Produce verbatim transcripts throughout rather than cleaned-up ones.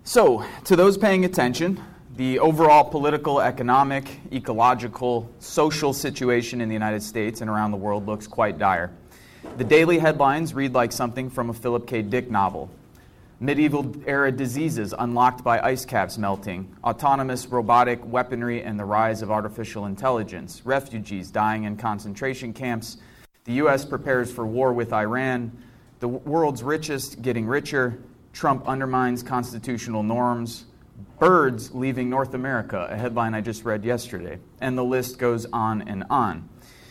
So, to those paying attention, the overall political, economic, ecological, social situation in the United States and around the world looks quite dire. The daily headlines read like something from a Philip K. Dick novel. Medieval-era diseases unlocked by ice caps melting, autonomous robotic weaponry and the rise of artificial intelligence, refugees dying in concentration camps, the U S prepares for war with Iran, the world's richest getting richer, Trump undermines constitutional norms, birds leaving North America, a headline I just read yesterday, and the list goes on and on.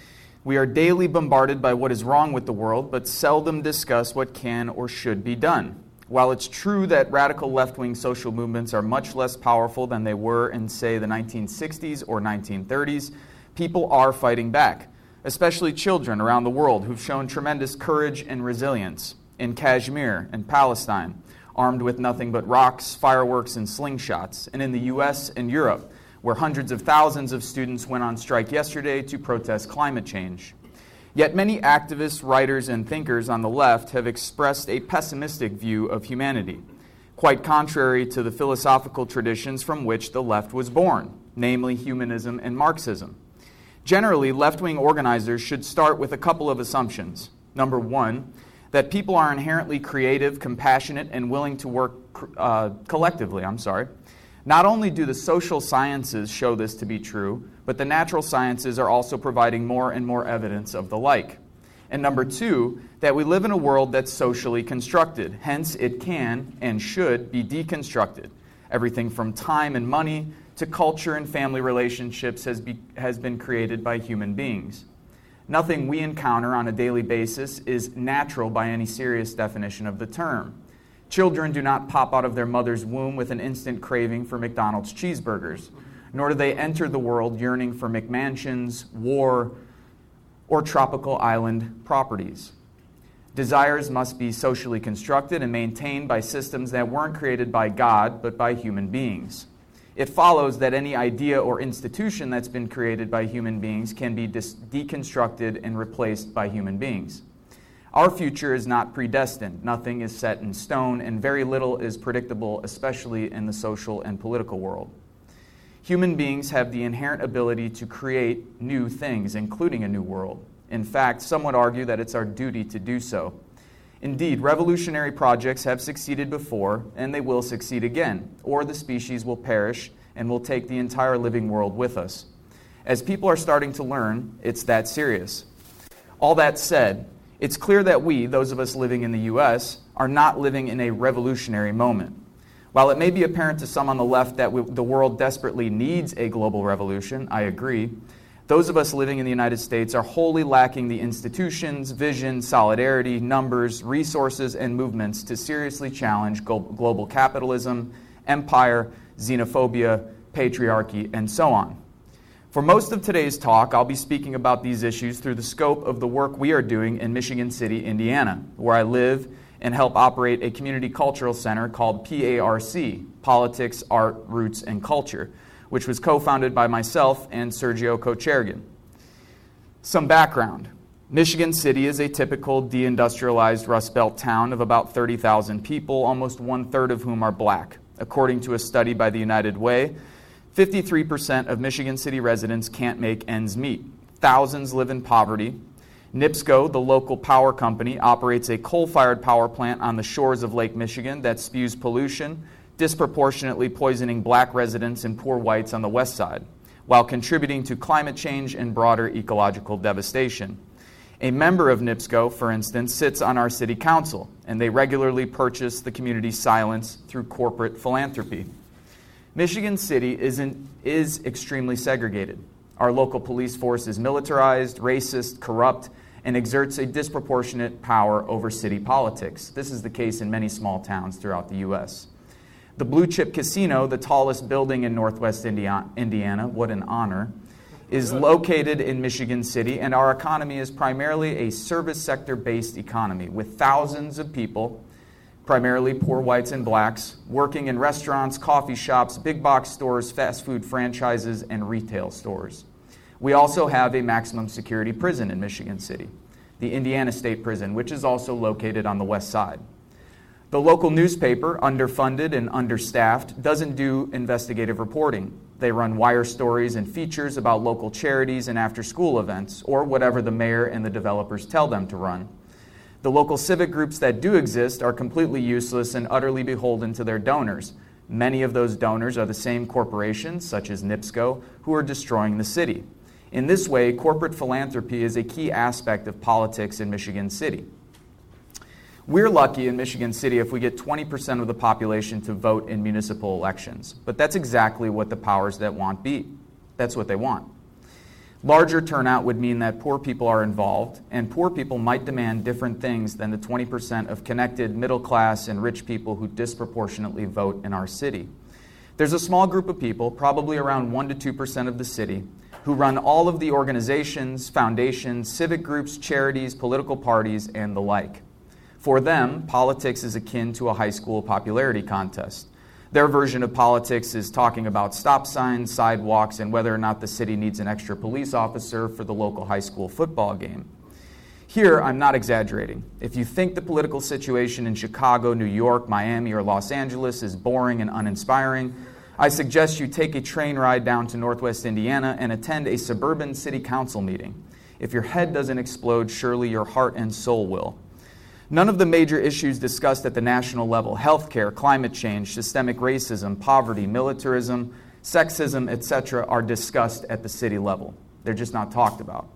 We are daily bombarded by what is wrong with the world, but seldom discuss what can or should be done. While it's true that radical left-wing social movements are much less powerful than they were in, say, the nineteen sixties or nineteen thirties, people are fighting back, especially children around the world who've shown tremendous courage and resilience in Kashmir and Palestine, armed with nothing but rocks, fireworks, and slingshots, and in the U S and Europe, where hundreds of thousands of students went on strike yesterday to protest climate change. Yet many activists, writers, and thinkers on the left have expressed a pessimistic view of humanity, quite contrary to the philosophical traditions from which the left was born, namely humanism and Marxism. Generally, left-wing organizers should start with a couple of assumptions. Number one, that people are inherently creative, compassionate, and willing to work uh, collectively. I'm sorry. Not only do the social sciences show this to be true, but the natural sciences are also providing more and more evidence of the like. And number two, that we live in a world that's socially constructed, hence it can and should be deconstructed. Everything from time and money to culture and family relationships has, be, has been created by human beings. Nothing we encounter on a daily basis is natural by any serious definition of the term. Children do not pop out of their mother's womb with an instant craving for McDonald's cheeseburgers, nor do they enter the world yearning for McMansions, war, or tropical island properties. Desires must be socially constructed and maintained by systems that weren't created by God, but by human beings. It follows that any idea or institution that's been created by human beings can be dis- deconstructed and replaced by human beings. Our future is not predestined. Nothing is set in stone, and very little is predictable, especially in the social and political world. Human beings have the inherent ability to create new things, including a new world. In fact, some would argue that it's our duty to do so. Indeed, revolutionary projects have succeeded before, and they will succeed again, or the species will perish and will take the entire living world with us. As people are starting to learn, it's that serious. All that said, it's clear that we, those of us living in the U S, are not living in a revolutionary moment. While it may be apparent to some on the left that we, the world desperately needs a global revolution, I agree, those of us living in the United States are wholly lacking the institutions, vision, solidarity, numbers, resources, and movements to seriously challenge go- global capitalism, empire, xenophobia, patriarchy, and so on. For most of today's talk, I'll be speaking about these issues through the scope of the work we are doing in Michigan City, Indiana, where I live and help operate a community cultural center called P A R C, Politics, Art, Roots, and Culture, which was co-founded by myself and Sergio Kochergin. Some background. Michigan City is a typical deindustrialized Rust Belt town of about thirty thousand people, almost one-third of whom are black. According to a study by the United Way, fifty-three percent of Michigan City residents can't make ends meet. Thousands live in poverty. NIPSCO, the local power company, operates a coal-fired power plant on the shores of Lake Michigan that spews pollution, disproportionately poisoning black residents and poor whites on the west side, while contributing to climate change and broader ecological devastation. A member of NIPSCO, for instance, sits on our city council, and they regularly purchase the community's silence through corporate philanthropy. Michigan City isn't, is extremely segregated. Our local police force is militarized, racist, corrupt, and exerts a disproportionate power over city politics. This is the case in many small towns throughout the U S. The Blue Chip Casino, the tallest building in Northwest Indiana, what an honor, is located in Michigan City, and our economy is primarily a service sector-based economy with thousands of people, primarily poor whites and blacks, working in restaurants, coffee shops, big box stores, fast food franchises, and retail stores. We also have a maximum security prison in Michigan City, the Indiana State Prison, which is also located on the west side. The local newspaper, underfunded and understaffed, doesn't do investigative reporting. They run wire stories and features about local charities and after-school events, or whatever the mayor and the developers tell them to run. The local civic groups that do exist are completely useless and utterly beholden to their donors. Many of those donors are the same corporations, such as NIPSCO, who are destroying the city. In this way, corporate philanthropy is a key aspect of politics in Michigan City. We're lucky in Michigan City if we get twenty percent of the population to vote in municipal elections, but that's exactly what the powers that want be. That's what they want. Larger turnout would mean that poor people are involved, and poor people might demand different things than the twenty percent of connected, middle class, and rich people who disproportionately vote in our city. There's a small group of people, probably around one to two percent of the city, who run all of the organizations, foundations, civic groups, charities, political parties, and the like. For them, politics is akin to a high school popularity contest. Their version of politics is talking about stop signs, sidewalks, and whether or not the city needs an extra police officer for the local high school football game. Here, I'm not exaggerating. If you think the political situation in Chicago, New York, Miami, or Los Angeles is boring and uninspiring, I suggest you take a train ride down to Northwest Indiana and attend a suburban city council meeting. If your head doesn't explode, surely your heart and soul will. None of the major issues discussed at the national level, healthcare, climate change, systemic racism, poverty, militarism, sexism, et cetera, are discussed at the city level. They're just not talked about.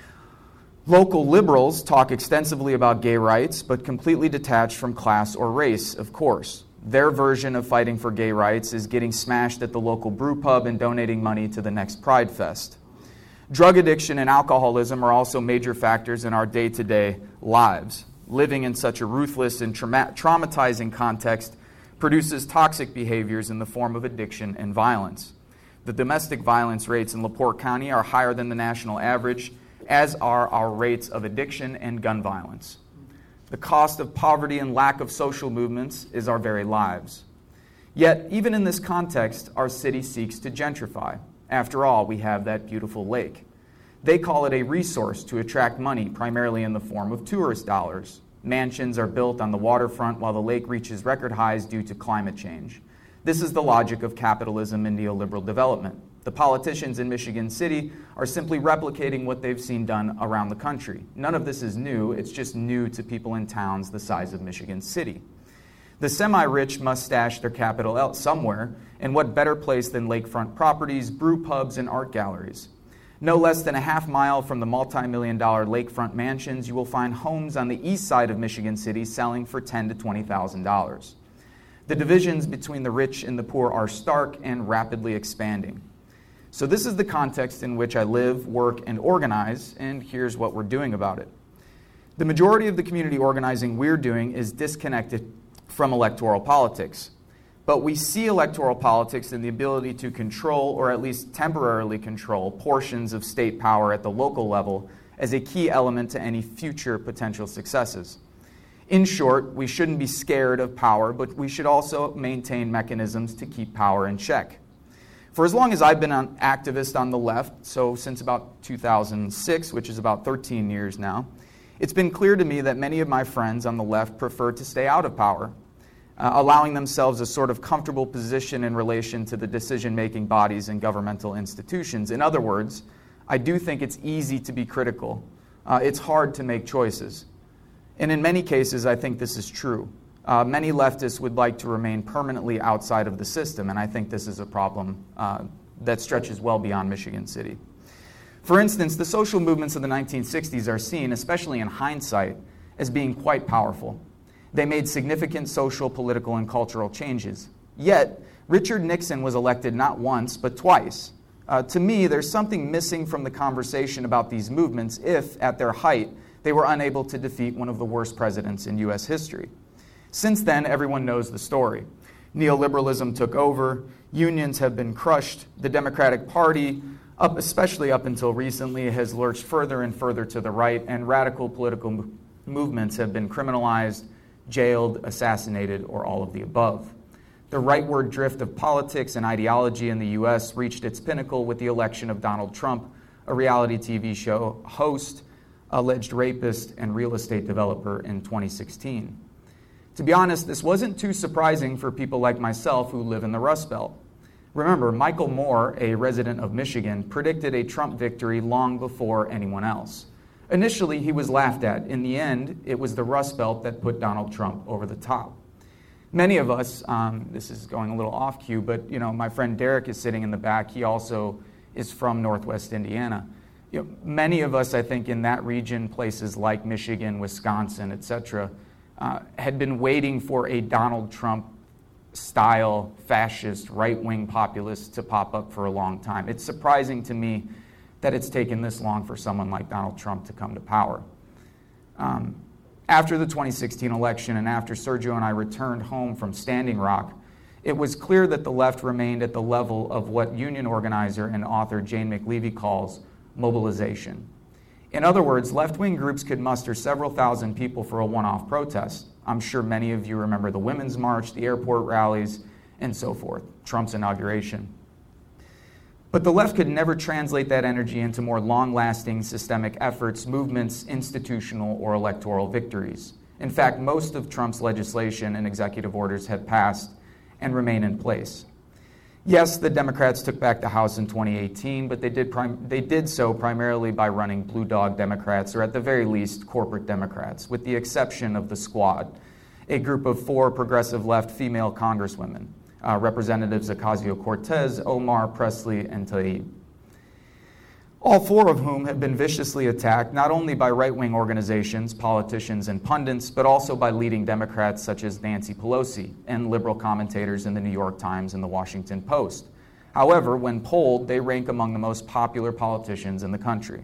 Local liberals talk extensively about gay rights, but completely detached from class or race, of course. Their version of fighting for gay rights is getting smashed at the local brew pub and donating money to the next Pride Fest. Drug addiction and alcoholism are also major factors in our day-to-day lives. Living in such a ruthless and trauma- traumatizing context produces toxic behaviors in the form of addiction and violence. The domestic violence rates in LaPorte County are higher than the national average, as are our rates of addiction and gun violence. The cost of poverty and lack of social movements is our very lives. Yet, even in this context, our city seeks to gentrify. After all, we have that beautiful lake. They call it a resource to attract money, primarily in the form of tourist dollars. Mansions are built on the waterfront while the lake reaches record highs due to climate change. This is the logic of capitalism and neoliberal development. The politicians in Michigan City are simply replicating what they've seen done around the country. None of this is new, it's just new to people in towns the size of Michigan City. The semi-rich must stash their capital out somewhere, and what better place than lakefront properties, brew pubs, and art galleries? No less than a half mile from the multi-million dollar lakefront mansions, you will find homes on the east side of Michigan City selling for ten thousand to twenty thousand dollars. The divisions between the rich and the poor are stark and rapidly expanding. So this is the context in which I live, work, and organize, and here's what we're doing about it. The majority of the community organizing we're doing is disconnected from electoral politics. But we see electoral politics and the ability to control, or at least temporarily control, portions of state power at the local level as a key element to any future potential successes. In short, we shouldn't be scared of power, but we should also maintain mechanisms to keep power in check. For as long as I've been an activist on the left, so since about two thousand six, which is about thirteen years now, it's been clear to me that many of my friends on the left prefer to stay out of power, Uh, allowing themselves a sort of comfortable position in relation to the decision-making bodies and governmental institutions. In other words, I do think it's easy to be critical. Uh, it's hard to make choices. And in many cases, I think this is true. Uh, many leftists would like to remain permanently outside of the system, and I think this is a problem uh, that stretches well beyond Michigan City. For instance, the social movements of the nineteen sixties are seen, especially in hindsight, as being quite powerful. They made significant social, political, and cultural changes. Yet, Richard Nixon was elected not once, but twice. Uh, to me, there's something missing from the conversation about these movements if, at their height, they were unable to defeat one of the worst presidents in U S history. Since then, everyone knows the story. Neoliberalism took over, unions have been crushed, the Democratic Party, up, especially up until recently, has lurched further and further to the right, and radical political mo- movements have been criminalized, jailed, assassinated, or all of the above. The rightward drift of politics and ideology in the U S reached its pinnacle with the election of Donald Trump, a reality T V show host, alleged rapist, and real estate developer in twenty sixteen. To be honest, this wasn't too surprising for people like myself who live in the Rust Belt. Remember, Michael Moore, a resident of Michigan, predicted a Trump victory long before anyone else. Initially, he was laughed at. In the end, it was the Rust Belt that put Donald Trump over the top. Many of us, um, this is going a little off cue, but you know, my friend Derek is sitting in the back. He also is from Northwest Indiana. You know, many of us, I think, in that region, places like Michigan, Wisconsin, et cetera, uh, had been waiting for a Donald Trump style fascist right-wing populist to pop up for a long time. It's surprising to me that it's taken this long for someone like Donald Trump to come to power. Um, after the twenty sixteen election and after Sergio and I returned home from Standing Rock, it was clear that the left remained at the level of what union organizer and author Jane McLevy calls mobilization. In other words, left-wing groups could muster several thousand people for a one-off protest. I'm sure many of you remember the Women's March, the airport rallies, and so forth, Trump's inauguration. But the left could never translate that energy into more long-lasting systemic efforts, movements, institutional, or electoral victories. In fact, most of Trump's legislation and executive orders have passed and remain in place. Yes, the Democrats took back the House in twenty eighteen, but they did, prim- they did so primarily by running blue dog Democrats, or at the very least, corporate Democrats, with the exception of the Squad, a group of four progressive left female congresswomen, uh, Representatives Ocasio-Cortez, Omar, Presley, and Tlaib. All four of whom have been viciously attacked not only by right-wing organizations, politicians, and pundits, but also by leading Democrats such as Nancy Pelosi and liberal commentators in the New York Times and the Washington Post. However, when polled, they rank among the most popular politicians in the country.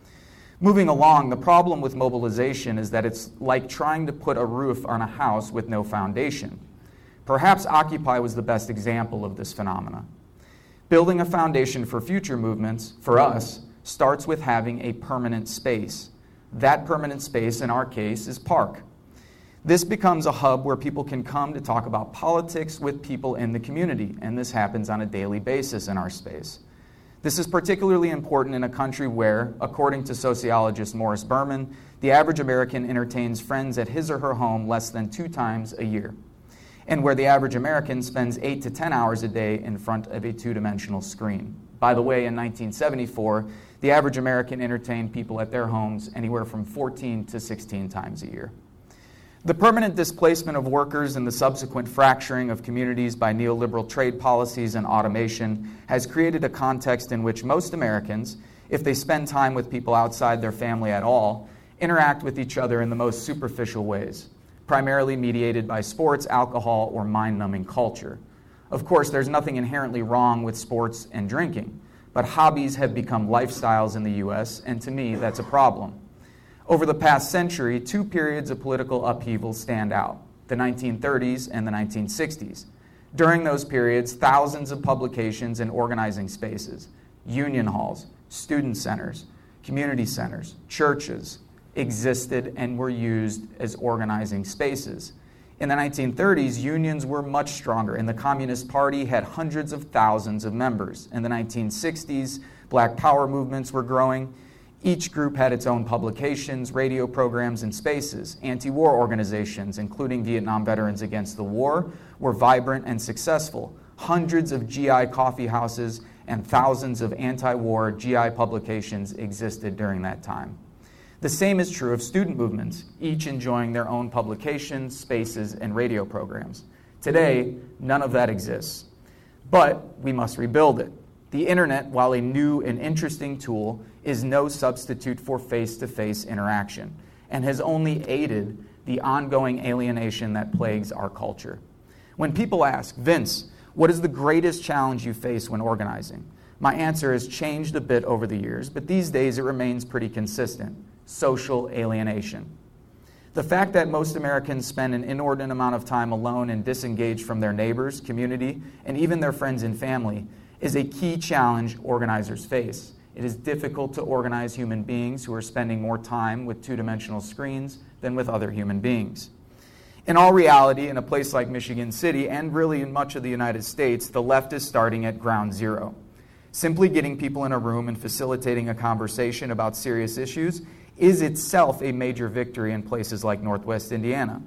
Moving along, the problem with mobilization is that it's like trying to put a roof on a house with no foundation. Perhaps Occupy was the best example of this phenomena. Building a foundation for future movements, for us, starts with having a permanent space. That permanent space, in our case, is Park. This becomes a hub where people can come to talk about politics with people in the community, and this happens on a daily basis in our space. This is particularly important in a country where, according to sociologist Morris Berman, the average American entertains friends at his or her home less than two times a year, and where the average American spends eight to ten hours a day in front of a two-dimensional screen. By the way, in nineteen seventy-four, the average American entertained people at their homes anywhere from fourteen to sixteen times a year. The permanent displacement of workers and the subsequent fracturing of communities by neoliberal trade policies and automation has created a context in which most Americans, if they spend time with people outside their family at all, interact with each other in the most superficial ways, primarily mediated by sports, alcohol, or mind-numbing culture. Of course, there's nothing inherently wrong with sports and drinking, but hobbies have become lifestyles in the U S, and to me, that's a problem. Over the past century, two periods of political upheaval stand out, the nineteen thirties and the nineteen sixties. During those periods, thousands of publications and organizing spaces, union halls, student centers, community centers, churches, existed and were used as organizing spaces. In the nineteen thirties, unions were much stronger, and the Communist Party had hundreds of thousands of members. In the nineteen sixties, Black Power movements were growing. Each group had its own publications, radio programs, and spaces. Anti-war organizations, including Vietnam Veterans Against the War, were vibrant and successful. Hundreds of G I coffee houses and thousands of anti-war G I publications existed during that time. The same is true of student movements, each enjoying their own publications, spaces, and radio programs. Today, none of that exists. But we must rebuild it. The internet, while a new and interesting tool, is no substitute for face-to-face interaction and has only aided the ongoing alienation that plagues our culture. When people ask, Vince, what is the greatest challenge you face when organizing? My answer has changed a bit over the years, but these days it remains pretty consistent: social alienation. The fact that most Americans spend an inordinate amount of time alone and disengaged from their neighbors, community, and even their friends and family is a key challenge organizers face. It is difficult to organize human beings who are spending more time with two-dimensional screens than with other human beings. In all reality, in a place like Michigan City, and really in much of the United States, the left is starting at ground zero. Simply getting people in a room and facilitating a conversation about serious issues is itself a major victory in places like Northwest Indiana.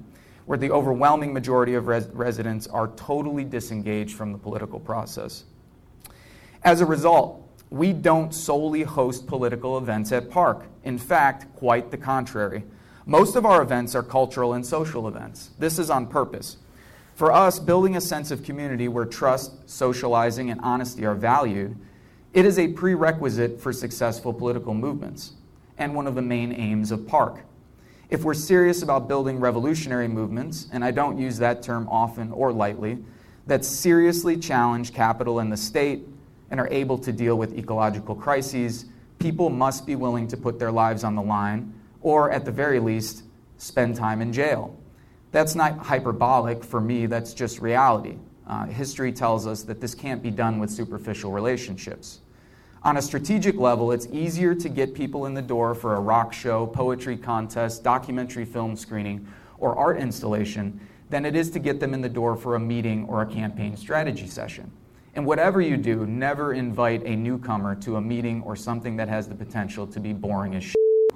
where the overwhelming majority of res- residents are totally disengaged from the political process. As a result, we don't solely host political events at Park. In fact, quite the contrary. Most of our events are cultural and social events. This is on purpose. For us, building a sense of community where trust, socializing, and honesty are valued, it is a prerequisite for successful political movements and one of the main aims of Park. If we're serious about building revolutionary movements, and I don't use that term often or lightly, that seriously challenge capital and the state and are able to deal with ecological crises, people must be willing to put their lives on the line, or at the very least, spend time in jail. That's not hyperbolic for me, that's just reality. Uh, history tells us that this can't be done with superficial relationships. On a strategic level, it's easier to get people in the door for a rock show, poetry contest, documentary film screening, or art installation than it is to get them in the door for a meeting or a campaign strategy session. And whatever you do, never invite a newcomer to a meeting or something that has the potential to be boring as shit.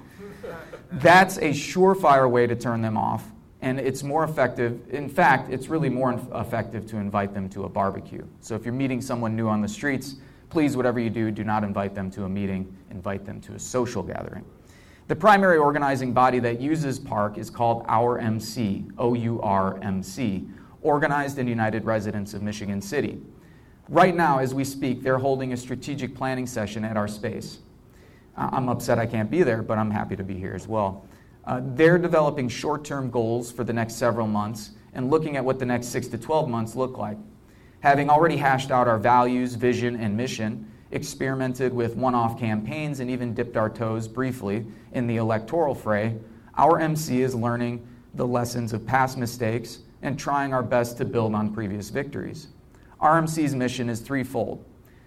That's a surefire way to turn them off, and it's more effective. In fact, it's really more effective to invite them to a barbecue. So if you're meeting someone new on the streets, please, whatever you do, do not invite them to a meeting, invite them to a social gathering. The primary organizing body that uses Park is called Our M C, O U R M C, Organized and United Residents of Michigan City. Right now, as we speak, they're holding a strategic planning session at our space. Uh, I'm upset I can't be there, but I'm happy to be here as well. Uh, they're developing short-term goals for the next several months and looking at what the next six to twelve months look like. Having already hashed out our values, vision, and mission, experimented with one-off campaigns, and even dipped our toes briefly in the electoral fray, our M C is learning the lessons of past mistakes and trying our best to build on previous victories. R M C's mission is threefold.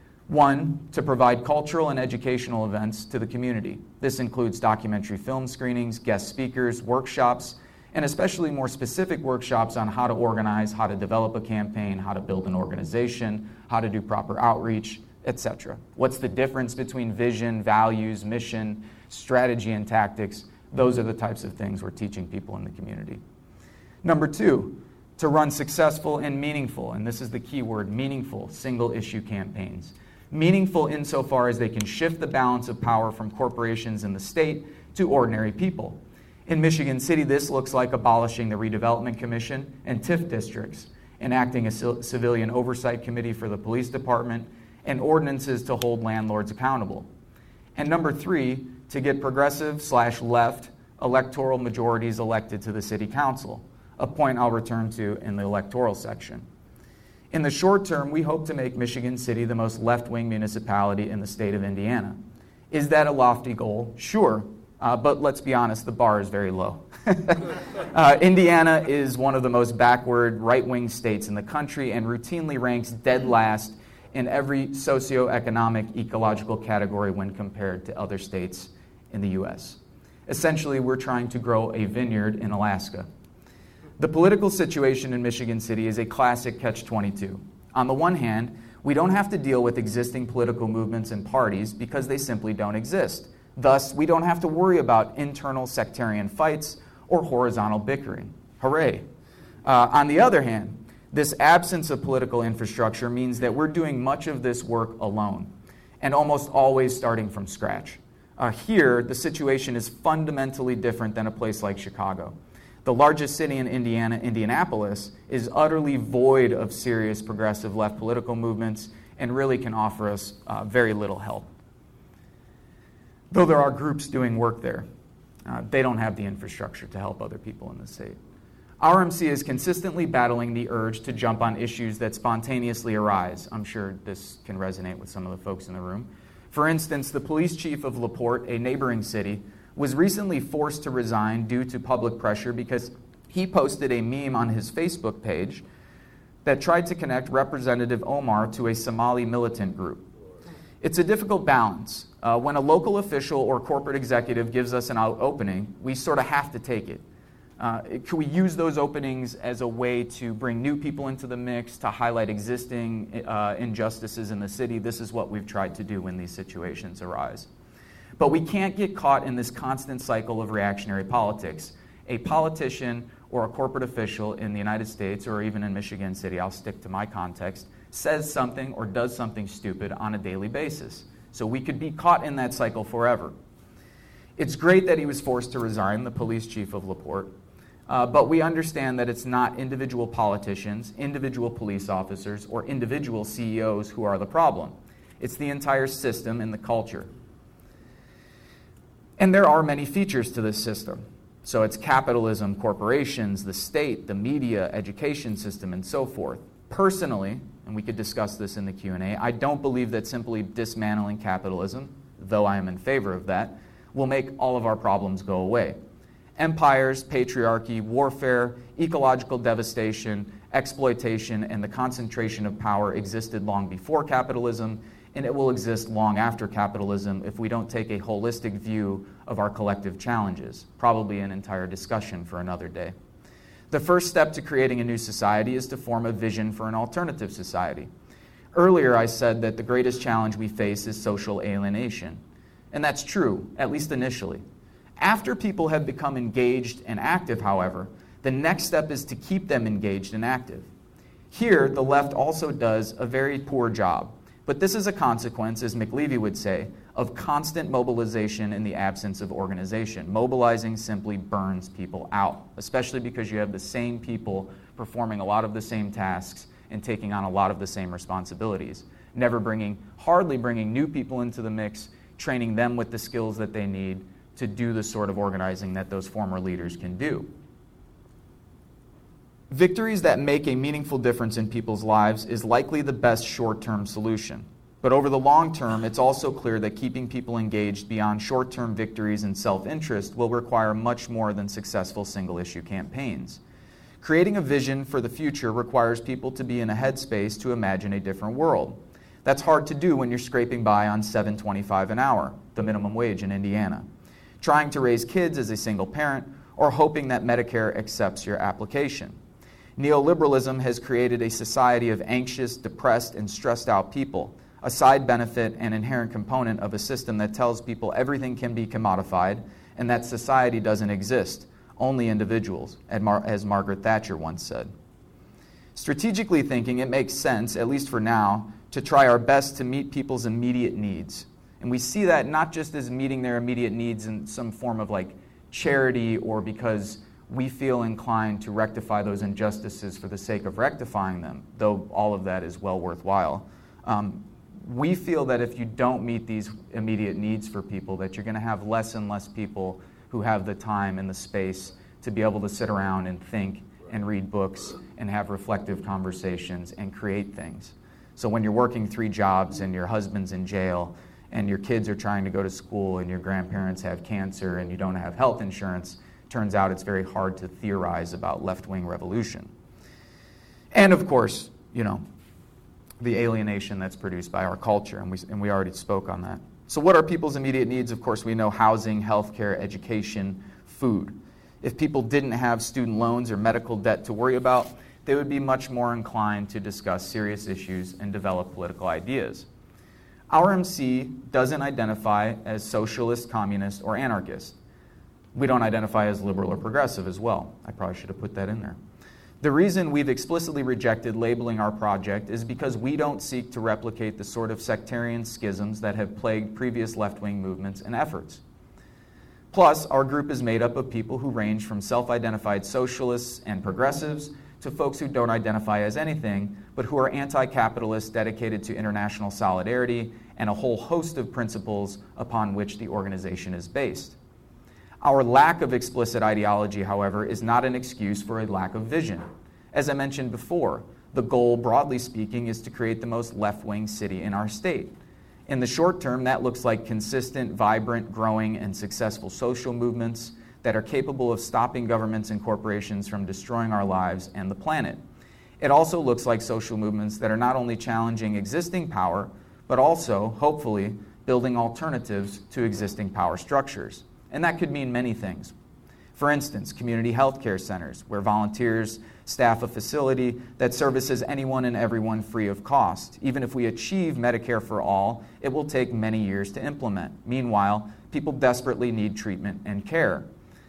One, to provide cultural and educational events to the community. This includes documentary film screenings, guest speakers, workshops, and especially more specific workshops on how to organize, how to develop a campaign, how to build an organization, how to do proper outreach, et cetera. What's the difference between vision, values, mission, strategy, and tactics? Those are the types of things we're teaching people in the community. Number two, to run successful and meaningful, and this is the key word, meaningful single-issue campaigns. Meaningful insofar as they can shift the balance of power from corporations in the state to ordinary people. In Michigan City, this looks like abolishing the Redevelopment Commission and T I F districts, enacting a civilian oversight committee for the police department, and ordinances to hold landlords accountable. And number three, to get progressive slash left electoral majorities elected to the city council, a point I'll return to in the electoral section. In the short term, we hope to make Michigan City the most left-wing municipality in the state of Indiana. Is that a lofty goal? Sure, uh, but let's be honest, the bar is very low. uh, Indiana is one of the most backward right-wing states in the country and routinely ranks dead last in every socioeconomic ecological category when compared to other states in the U S. Essentially, we're trying to grow a vineyard in Alaska. The political situation in Michigan City is a classic catch twenty-two. On the one hand, we don't have to deal with existing political movements and parties because they simply don't exist. Thus, we don't have to worry about internal sectarian fights or horizontal bickering. Hooray! Uh, on the other hand, this absence of political infrastructure means that we're doing much of this work alone, and almost always starting from scratch. Uh, here, the situation is fundamentally different than a place like Chicago. The largest city in Indiana, Indianapolis, is utterly void of serious progressive left political movements and really can offer us uh, very little help. Though there are groups doing work there, uh, they don't have the infrastructure to help other people in the state. R M C is consistently battling the urge to jump on issues that spontaneously arise. I'm sure this can resonate with some of the folks in the room. For instance, the police chief of LaPorte, a neighboring city, was recently forced to resign due to public pressure because he posted a meme on his Facebook page that tried to connect Representative Omar to a Somali militant group. It's a difficult balance. Uh, when a local official or corporate executive gives us an opening, we sort of have to take it. Uh, can we use those openings as a way to bring new people into the mix, to highlight existing uh, injustices in the city? This is what we've tried to do when these situations arise. But we can't get caught in this constant cycle of reactionary politics. A politician or a corporate official in the United States or even in Michigan City, I'll stick to my context, says something or does something stupid on a daily basis. So we could be caught in that cycle forever. It's great that he was forced to resign, the police chief of LaPorte, uh, but we understand that it's not individual politicians, individual police officers, or individual C E Os who are the problem. It's the entire system and the culture. And there are many features to this system. So it's capitalism, corporations, the state, the media, education system, and so forth. Personally, and we could discuss this in the Q and A, I don't believe that simply dismantling capitalism, though I am in favor of that, will make all of our problems go away. Empires, patriarchy, warfare, ecological devastation, exploitation, and the concentration of power existed long before capitalism, and it will exist long after capitalism if we don't take a holistic view of our collective challenges, probably an entire discussion for another day. The first step to creating a new society is to form a vision for an alternative society. Earlier I said that the greatest challenge we face is social alienation, and that's true, at least initially. After people have become engaged and active, however, the next step is to keep them engaged and active. Here, the left also does a very poor job. But this is a consequence, as McLevy would say, of constant mobilization in the absence of organization. Mobilizing simply burns people out, especially because you have the same people performing a lot of the same tasks and taking on a lot of the same responsibilities, never bringing, hardly bringing new people into the mix, training them with the skills that they need to do the sort of organizing that those former leaders can do. Victories that make a meaningful difference in people's lives is likely the best short-term solution. But over the long term, it's also clear that keeping people engaged beyond short-term victories and self-interest will require much more than successful single-issue campaigns. Creating a vision for the future requires people to be in a headspace to imagine a different world. That's hard to do when you're scraping by on seven dollars and twenty-five cents an hour, the minimum wage in Indiana, trying to raise kids as a single parent, or hoping that Medicare accepts your application. Neoliberalism has created a society of anxious, depressed, and stressed out people, a side benefit and inherent component of a system that tells people everything can be commodified and that society doesn't exist, only individuals, as Margaret Thatcher once said. Strategically thinking, it makes sense, at least for now, to try our best to meet people's immediate needs. And we see that not just as meeting their immediate needs in some form of like charity or because we feel inclined to rectify those injustices for the sake of rectifying them, though all of that is well worthwhile. Um, we feel that if you don't meet these immediate needs for people, that you're going to have less and less people who have the time and the space to be able to sit around and think and read books and have reflective conversations and create things. So when you're working three jobs and your husband's in jail and your kids are trying to go to school and your grandparents have cancer and you don't have health insurance, turns out it's very hard to theorize about left-wing revolution. And of course, you know, the alienation that's produced by our culture, and we, and we already spoke on that. So what are people's immediate needs? Of course, we know housing, healthcare, education, food. If people didn't have student loans or medical debt to worry about, they would be much more inclined to discuss serious issues and develop political ideas. Our M C doesn't identify as socialist, communist, or anarchist. We don't identify as liberal or progressive as well. I probably should have put that in there. The reason we've explicitly rejected labeling our project is because we don't seek to replicate the sort of sectarian schisms that have plagued previous left-wing movements and efforts. Plus, our group is made up of people who range from self-identified socialists and progressives to folks who don't identify as anything, but who are anti-capitalists dedicated to international solidarity and a whole host of principles upon which the organization is based. Our lack of explicit ideology, however, is not an excuse for a lack of vision. As I mentioned before, the goal, broadly speaking, is to create the most left-wing city in our state. In the short term, that looks like consistent, vibrant, growing, and successful social movements that are capable of stopping governments and corporations from destroying our lives and the planet. It also looks like social movements that are not only challenging existing power, but also, hopefully, building alternatives to existing power structures. And that could mean many things. For instance, community health care centers, where volunteers staff a facility that services anyone and everyone free of cost. Even if we achieve Medicare for all, it will take many years to implement. Meanwhile, people desperately need treatment and care.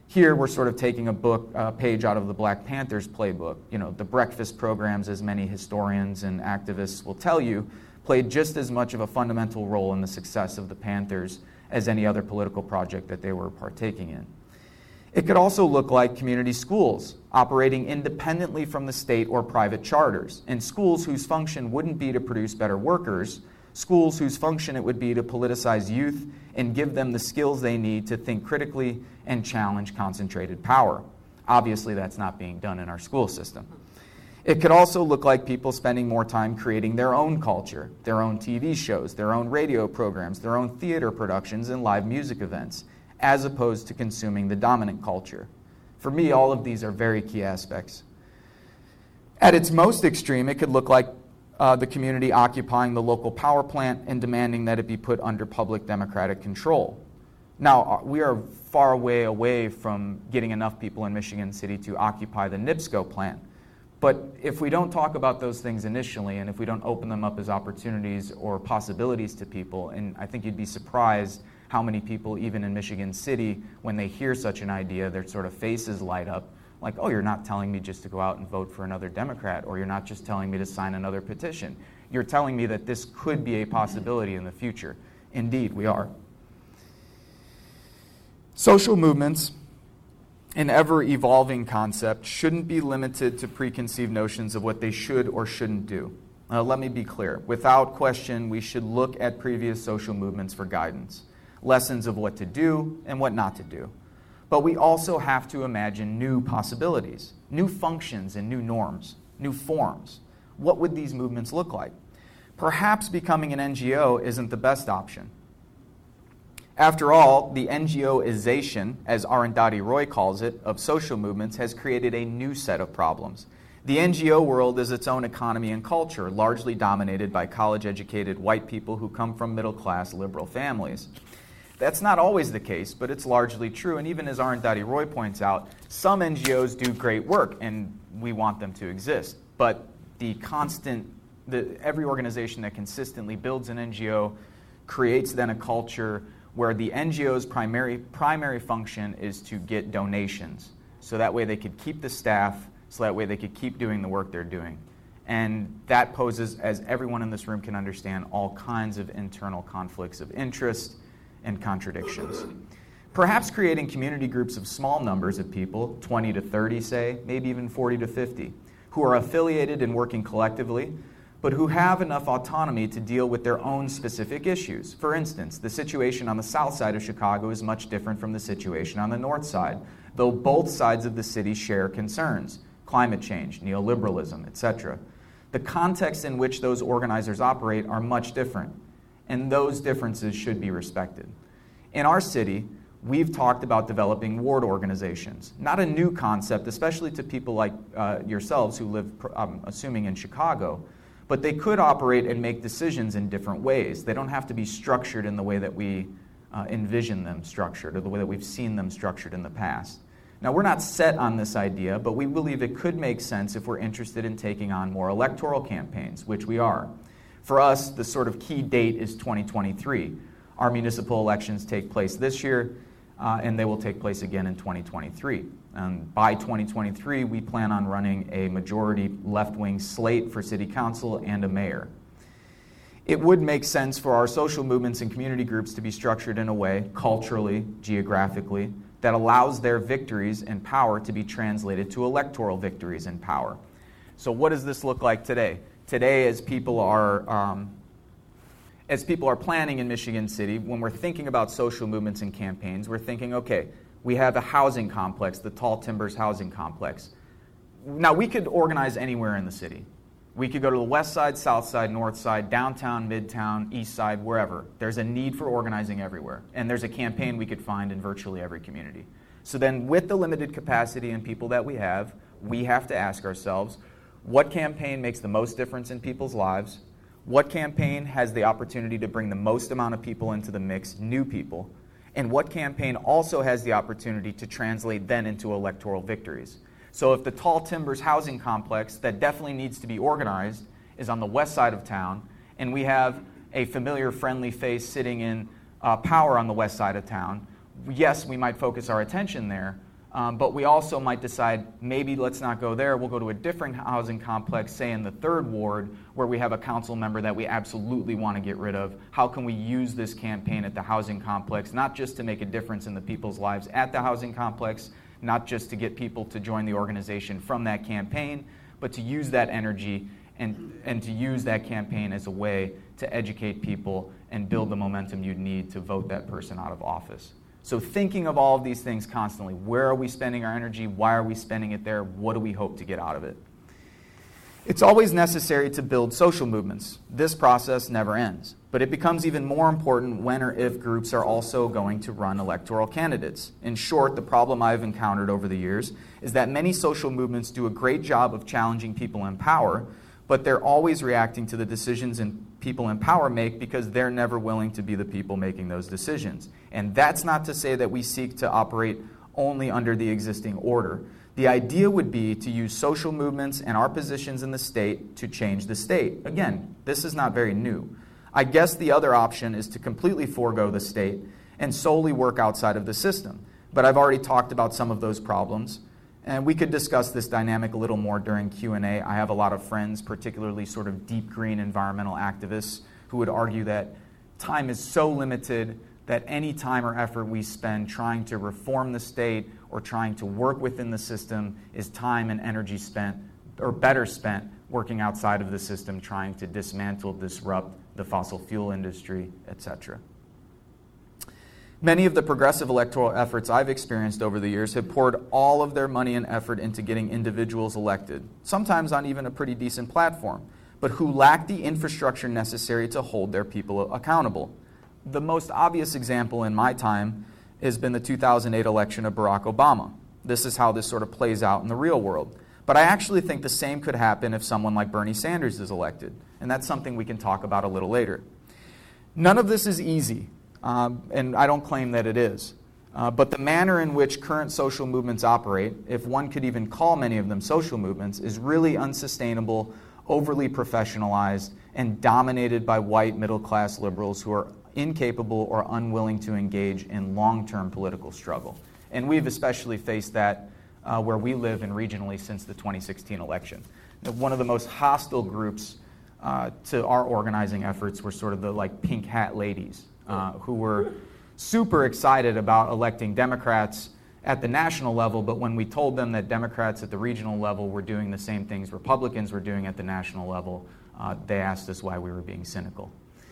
Here, we're sort of taking a book, a page out of the Black Panthers playbook. You know, the breakfast programs, as many historians and activists will tell you, played just as much of a fundamental role in the success of the Panthers as any other political project that they were partaking in. It could also look like community schools operating independently from the state or private charters, and schools whose function wouldn't be to produce better workers, schools whose function it would be to politicize youth and give them the skills they need to think critically and challenge concentrated power. Obviously, that's not being done in our school system. It could also look like people spending more time creating their own culture, their own T V shows, their own radio programs, their own theater productions, and live music events, as opposed to consuming the dominant culture. For me, all of these are very key aspects. At its most extreme, it could look like uh, the community occupying the local power plant and demanding that it be put under public democratic control. Now, we are far way away from getting enough people in Michigan City to occupy the NIPSCO plant. But if we don't talk about those things initially, and if we don't open them up as opportunities or possibilities to people, and I think you'd be surprised how many people, even in Michigan City, when they hear such an idea, their sort of faces light up, like, oh, you're not telling me just to go out and vote for another Democrat, or you're not just telling me to sign another petition. You're telling me that this could be a possibility in the future. Indeed, we are. Social movements, an ever-evolving concept, shouldn't be limited to preconceived notions of what they should or shouldn't do. Uh, let me be clear. Without question, we should look at previous social movements for guidance, lessons of what to do and what not to do. But we also have to imagine new possibilities, new functions and new norms, new forms. What would these movements look like? Perhaps becoming an N G O isn't the best option. After all, the NGOization, as Arundhati Roy calls it, of social movements has created a new set of problems. The N G O world is its own economy and culture, largely dominated by college-educated white people who come from middle-class liberal families. That's not always the case, but it's largely true, and even as Arundhati Roy points out, some N G Os do great work, and we want them to exist. But the constant, the, every organization that consistently builds an N G O creates then a culture where the N G O's primary, primary function is to get donations. So that way they could keep the staff, so that way they could keep doing the work they're doing. And that poses, as everyone in this room can understand, all kinds of internal conflicts of interest and contradictions. Perhaps creating community groups of small numbers of people, twenty to thirty say, maybe even forty to fifty, who are affiliated and working collectively, but who have enough autonomy to deal with their own specific issues. For instance, the situation on the south side of Chicago is much different from the situation on the north side, though both sides of the city share concerns: climate change, neoliberalism, et cetera. The context in which those organizers operate are much different, and those differences should be respected. In our city, we've talked about developing ward organizations. Not a new concept, especially to people like uh, yourselves who live, I'm assuming, in Chicago, but they could operate and make decisions in different ways. They don't have to be structured in the way that we uh, envision them structured, or the way that we've seen them structured in the past. Now, we're not set on this idea, but we believe it could make sense if we're interested in taking on more electoral campaigns, which we are. For us, the sort of key date is twenty twenty-three. Our municipal elections take place this year, uh, and they will take place again in twenty twenty-three. And by twenty twenty-three, we plan on running a majority left-wing slate for city council and a mayor. It would make sense for our social movements and community groups to be structured in a way, culturally, geographically, that allows their victories and power to be translated to electoral victories and power. So what does this look like today? Today, as people are um, as people are planning in Michigan City, when we're thinking about social movements and campaigns, we're thinking, okay, we have a housing complex, the Tall Timbers housing complex. Now, we could organize anywhere in the city. We could go to the west side, south side, north side, downtown, midtown, east side, wherever. There's a need for organizing everywhere. And there's a campaign we could find in virtually every community. So then, with the limited capacity and people that we have, we have to ask ourselves, what campaign makes the most difference in people's lives? What campaign has the opportunity to bring the most amount of people into the mix, new people? And what campaign also has the opportunity to translate then into electoral victories? So if the Tall Timbers housing complex that definitely needs to be organized is on the west side of town, and we have a familiar, friendly face sitting in uh, power on the west side of town, yes, we might focus our attention there, Um, but we also might decide, maybe let's not go there. We'll go to a different housing complex, say in the third ward, where we have a council member that we absolutely want to get rid of. How can we use this campaign at the housing complex, not just to make a difference in the people's lives at the housing complex, not just to get people to join the organization from that campaign, but to use that energy and, and to use that campaign as a way to educate people and build the momentum you'd need to vote that person out of office. So thinking of all of these things constantly. Where are we spending our energy? Why are we spending it there? What do we hope to get out of it? It's always necessary to build social movements. This process never ends. But it becomes even more important when or if groups are also going to run electoral candidates. In short, the problem I've encountered over the years is that many social movements do a great job of challenging people in power, but they're always reacting to the decisions in people in power make because they're never willing to be the people making those decisions. And that's not to say that we seek to operate only under the existing order. The idea would be to use social movements and our positions in the state to change the state. Again, this is not very new. I guess the other option is to completely forego the state and solely work outside of the system. But I've already talked about some of those problems. And we could discuss this dynamic a little more during Q and A. I have a lot of friends, particularly sort of deep green environmental activists, who would argue that time is so limited that any time or effort we spend trying to reform the state or trying to work within the system is time and energy spent, or better spent, working outside of the system, trying to dismantle, disrupt the fossil fuel industry, et cetera. Many of the progressive electoral efforts I've experienced over the years have poured all of their money and effort into getting individuals elected, sometimes on even a pretty decent platform, but who lack the infrastructure necessary to hold their people accountable. The most obvious example in my time has been the two thousand eight election of Barack Obama. This is how this sort of plays out in the real world. But I actually think the same could happen if someone like Bernie Sanders is elected, and that's something we can talk about a little later. None of this is easy. Um, and I don't claim that it is. Uh, but the manner in which current social movements operate, if one could even call many of them social movements, is really unsustainable, overly professionalized, and dominated by white middle-class liberals who are incapable or unwilling to engage in long-term political struggle. And we've especially faced that uh, where we live and regionally since the twenty sixteen election. One of the most hostile groups uh, to our organizing efforts were sort of the like pink hat ladies. Uh, who were super excited about electing Democrats at the national level, but when we told them that Democrats at the regional level were doing the same things Republicans were doing at the national level, uh, they asked us why we were being cynical.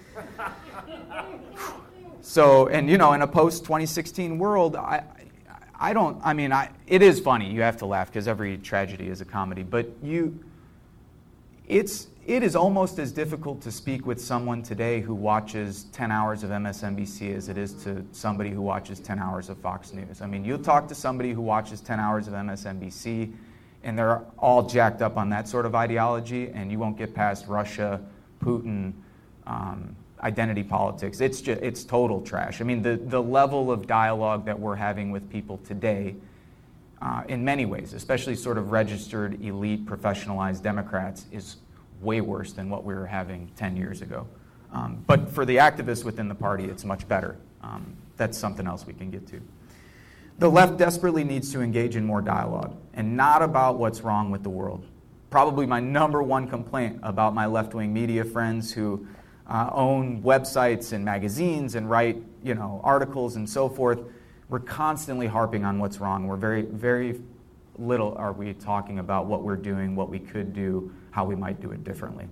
So, and you know, in a post twenty sixteen world, I, I don't, I mean, I, it is funny, you have to laugh because every tragedy is a comedy, but you, it's, It is almost as difficult to speak with someone today who watches ten hours of M S N B C as it is to somebody who watches ten hours of Fox News. I mean, you'll talk to somebody who watches ten hours of M S N B C, and they're all jacked up on that sort of ideology, and you won't get past Russia, Putin, um, identity politics. It's just, it's total trash. I mean, the, the level of dialogue that we're having with people today, uh, in many ways, especially sort of registered, elite, professionalized Democrats, is way worse than what we were having ten years ago. Um, but for the activists within the party, it's much better. Um, that's something else we can get to. The left desperately needs to engage in more dialogue, and not about what's wrong with the world. Probably my number one complaint about my left-wing media friends who uh, own websites and magazines and write, you know, articles and so forth, we're constantly harping on what's wrong. We're very, very little are we talking about what we're doing, what we could do, how we might do it differently.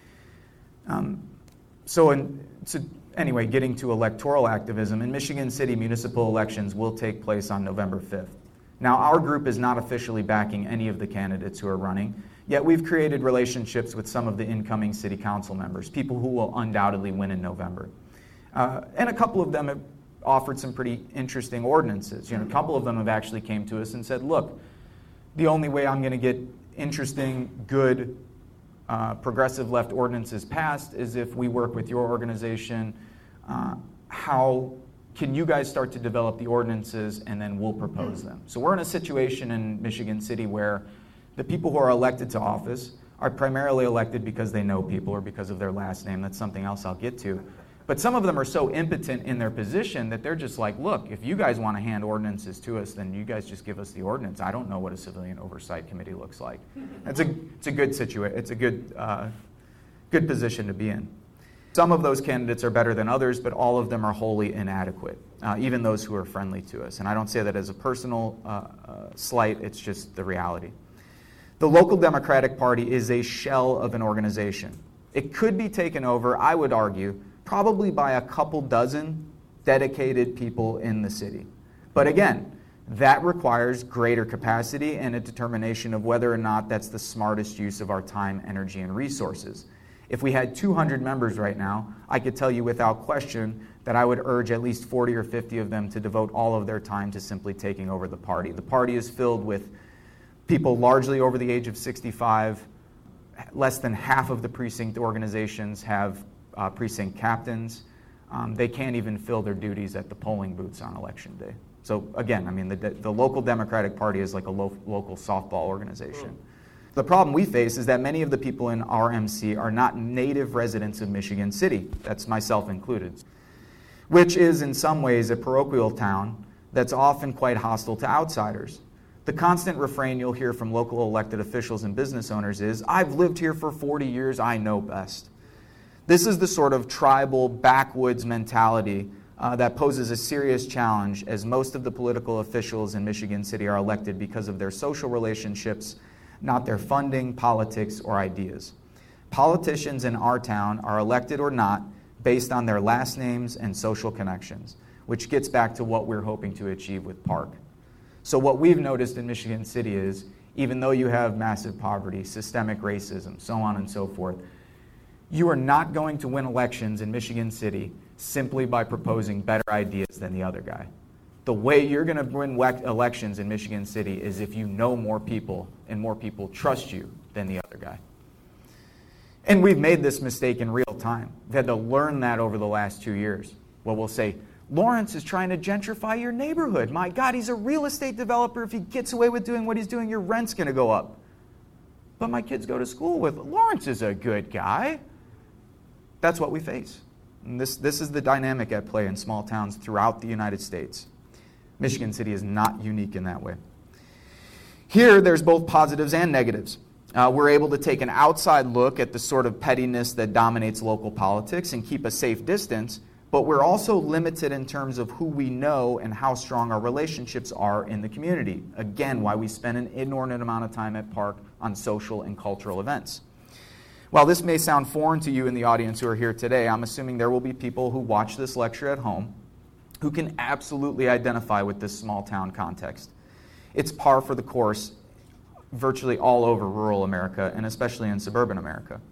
Um, so in, so anyway, getting to electoral activism, in Michigan City, municipal elections will take place on November fifth. Now, our group is not officially backing any of the candidates who are running, yet we've created relationships with some of the incoming city council members, people who will undoubtedly win in November. Uh, and a couple of them have offered some pretty interesting ordinances. You know, a couple of them have actually came to us and said, look, the only way I'm going to get interesting, good, uh, progressive left ordinances passed is if we work with your organization. Uh, how can you guys start to develop the ordinances and then we'll propose them? So we're in a situation in Michigan City where the people who are elected to office are primarily elected because they know people or because of their last name. That's something else I'll get to. But some of them are so impotent in their position that they're just like, look, if you guys want to hand ordinances to us, then you guys just give us the ordinance. I don't know what a civilian oversight committee looks like. It's a, it's a good situation. It's a good, uh, good position to be in. Some of those candidates are better than others, but all of them are wholly inadequate, uh, even those who are friendly to us. And I don't say that as a personal uh, uh, slight, it's just the reality. The local Democratic Party is a shell of an organization. It could be taken over, I would argue, probably by a couple dozen dedicated people in the city. But again, that requires greater capacity and a determination of whether or not that's the smartest use of our time, energy, and resources. If we had two hundred members right now, I could tell you without question that I would urge at least forty or fifty of them to devote all of their time to simply taking over the party. The party is filled with people largely over the age of sixty-five. Less than half of the precinct organizations have uh, precinct captains. Um, they can't even fill their duties at the polling booths on election day. So again, I mean, the, the local Democratic Party is like a lo- local softball organization. The problem we face is that many of the people in R M C are not native residents of Michigan City, that's myself included, which is in some ways a parochial town that's often quite hostile to outsiders. The constant refrain you'll hear from local elected officials and business owners is, I've lived here for forty years, I know best. This is the sort of tribal backwoods mentality uh, that poses a serious challenge, as most of the political officials in Michigan City are elected because of their social relationships, not their funding, politics, or ideas. Politicians in our town are elected or not based on their last names and social connections, which gets back to what we're hoping to achieve with Park. So what we've noticed in Michigan City is, even though you have massive poverty, systemic racism, so on and so forth, you are not going to win elections in Michigan City simply by proposing better ideas than the other guy. The way you're going to win elections in Michigan City is if you know more people and more people trust you than the other guy. And we've made this mistake in real time. We've had to learn that over the last two years. Well, we'll say, Lawrence is trying to gentrify your neighborhood. My God, he's a real estate developer. If he gets away with doing what he's doing, your rent's going to go up. But my kids go to school with, Lawrence is a good guy. That's what we face. And this, this is the dynamic at play in small towns throughout the United States. Michigan City is not unique in that way. Here, there's both positives and negatives. Uh, we're able to take an outside look at the sort of pettiness that dominates local politics and keep a safe distance, but we're also limited in terms of who we know and how strong our relationships are in the community. Again, why we spend an inordinate amount of time at Park on social and cultural events. While this may sound foreign to you in the audience who are here today, I'm assuming there will be people who watch this lecture at home who can absolutely identify with this small town context. It's par for the course virtually all over rural America, and especially in suburban America.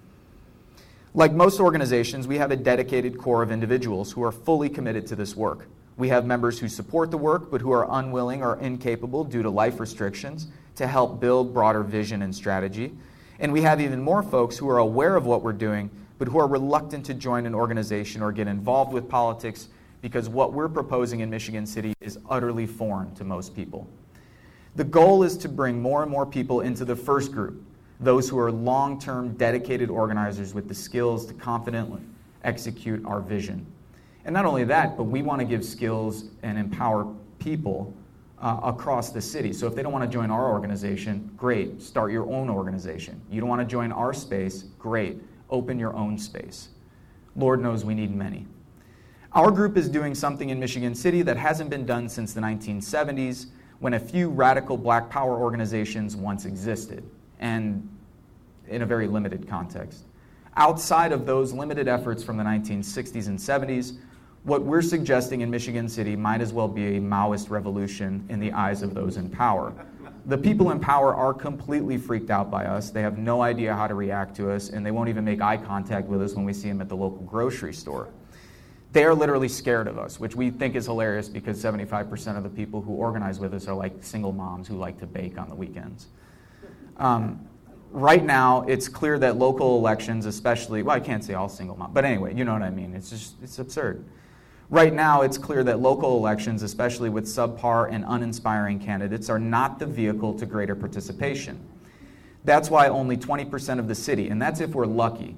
Like most organizations, we have a dedicated core of individuals who are fully committed to this work. We have members who support the work, but who are unwilling or incapable due to life restrictions to help build broader vision and strategy. And we have even more folks who are aware of what we're doing, but who are reluctant to join an organization or get involved with politics because what we're proposing in Michigan City is utterly foreign to most people. The goal is to bring more and more people into the first group, those who are long-term dedicated organizers with the skills to confidently execute our vision. And not only that, but we want to give skills and empower people uh, across the city. So if they don't want to join our organization, great, start your own organization. You don't want to join our space, great, open your own space. Lord knows we need many. Our group is doing something in Michigan City that hasn't been done since the nineteen seventies, when a few radical black power organizations once existed, and in a very limited context. Outside of those limited efforts from the nineteen sixties and seventies, what we're suggesting in Michigan City might as well be a Maoist revolution in the eyes of those in power. The people in power are completely freaked out by us. They have no idea how to react to us, and they won't even make eye contact with us when we see them at the local grocery store. They are literally scared of us, which we think is hilarious because seventy-five percent of the people who organize with us are like single moms who like to bake on the weekends. Um, right now, it's clear that local elections, especially, well, I can't say all single moms, but anyway, you know what I mean. It's just, it's absurd. Right now, it's clear that local elections, especially with subpar and uninspiring candidates, are not the vehicle to greater participation. That's why only twenty percent of the city, and that's if we're lucky,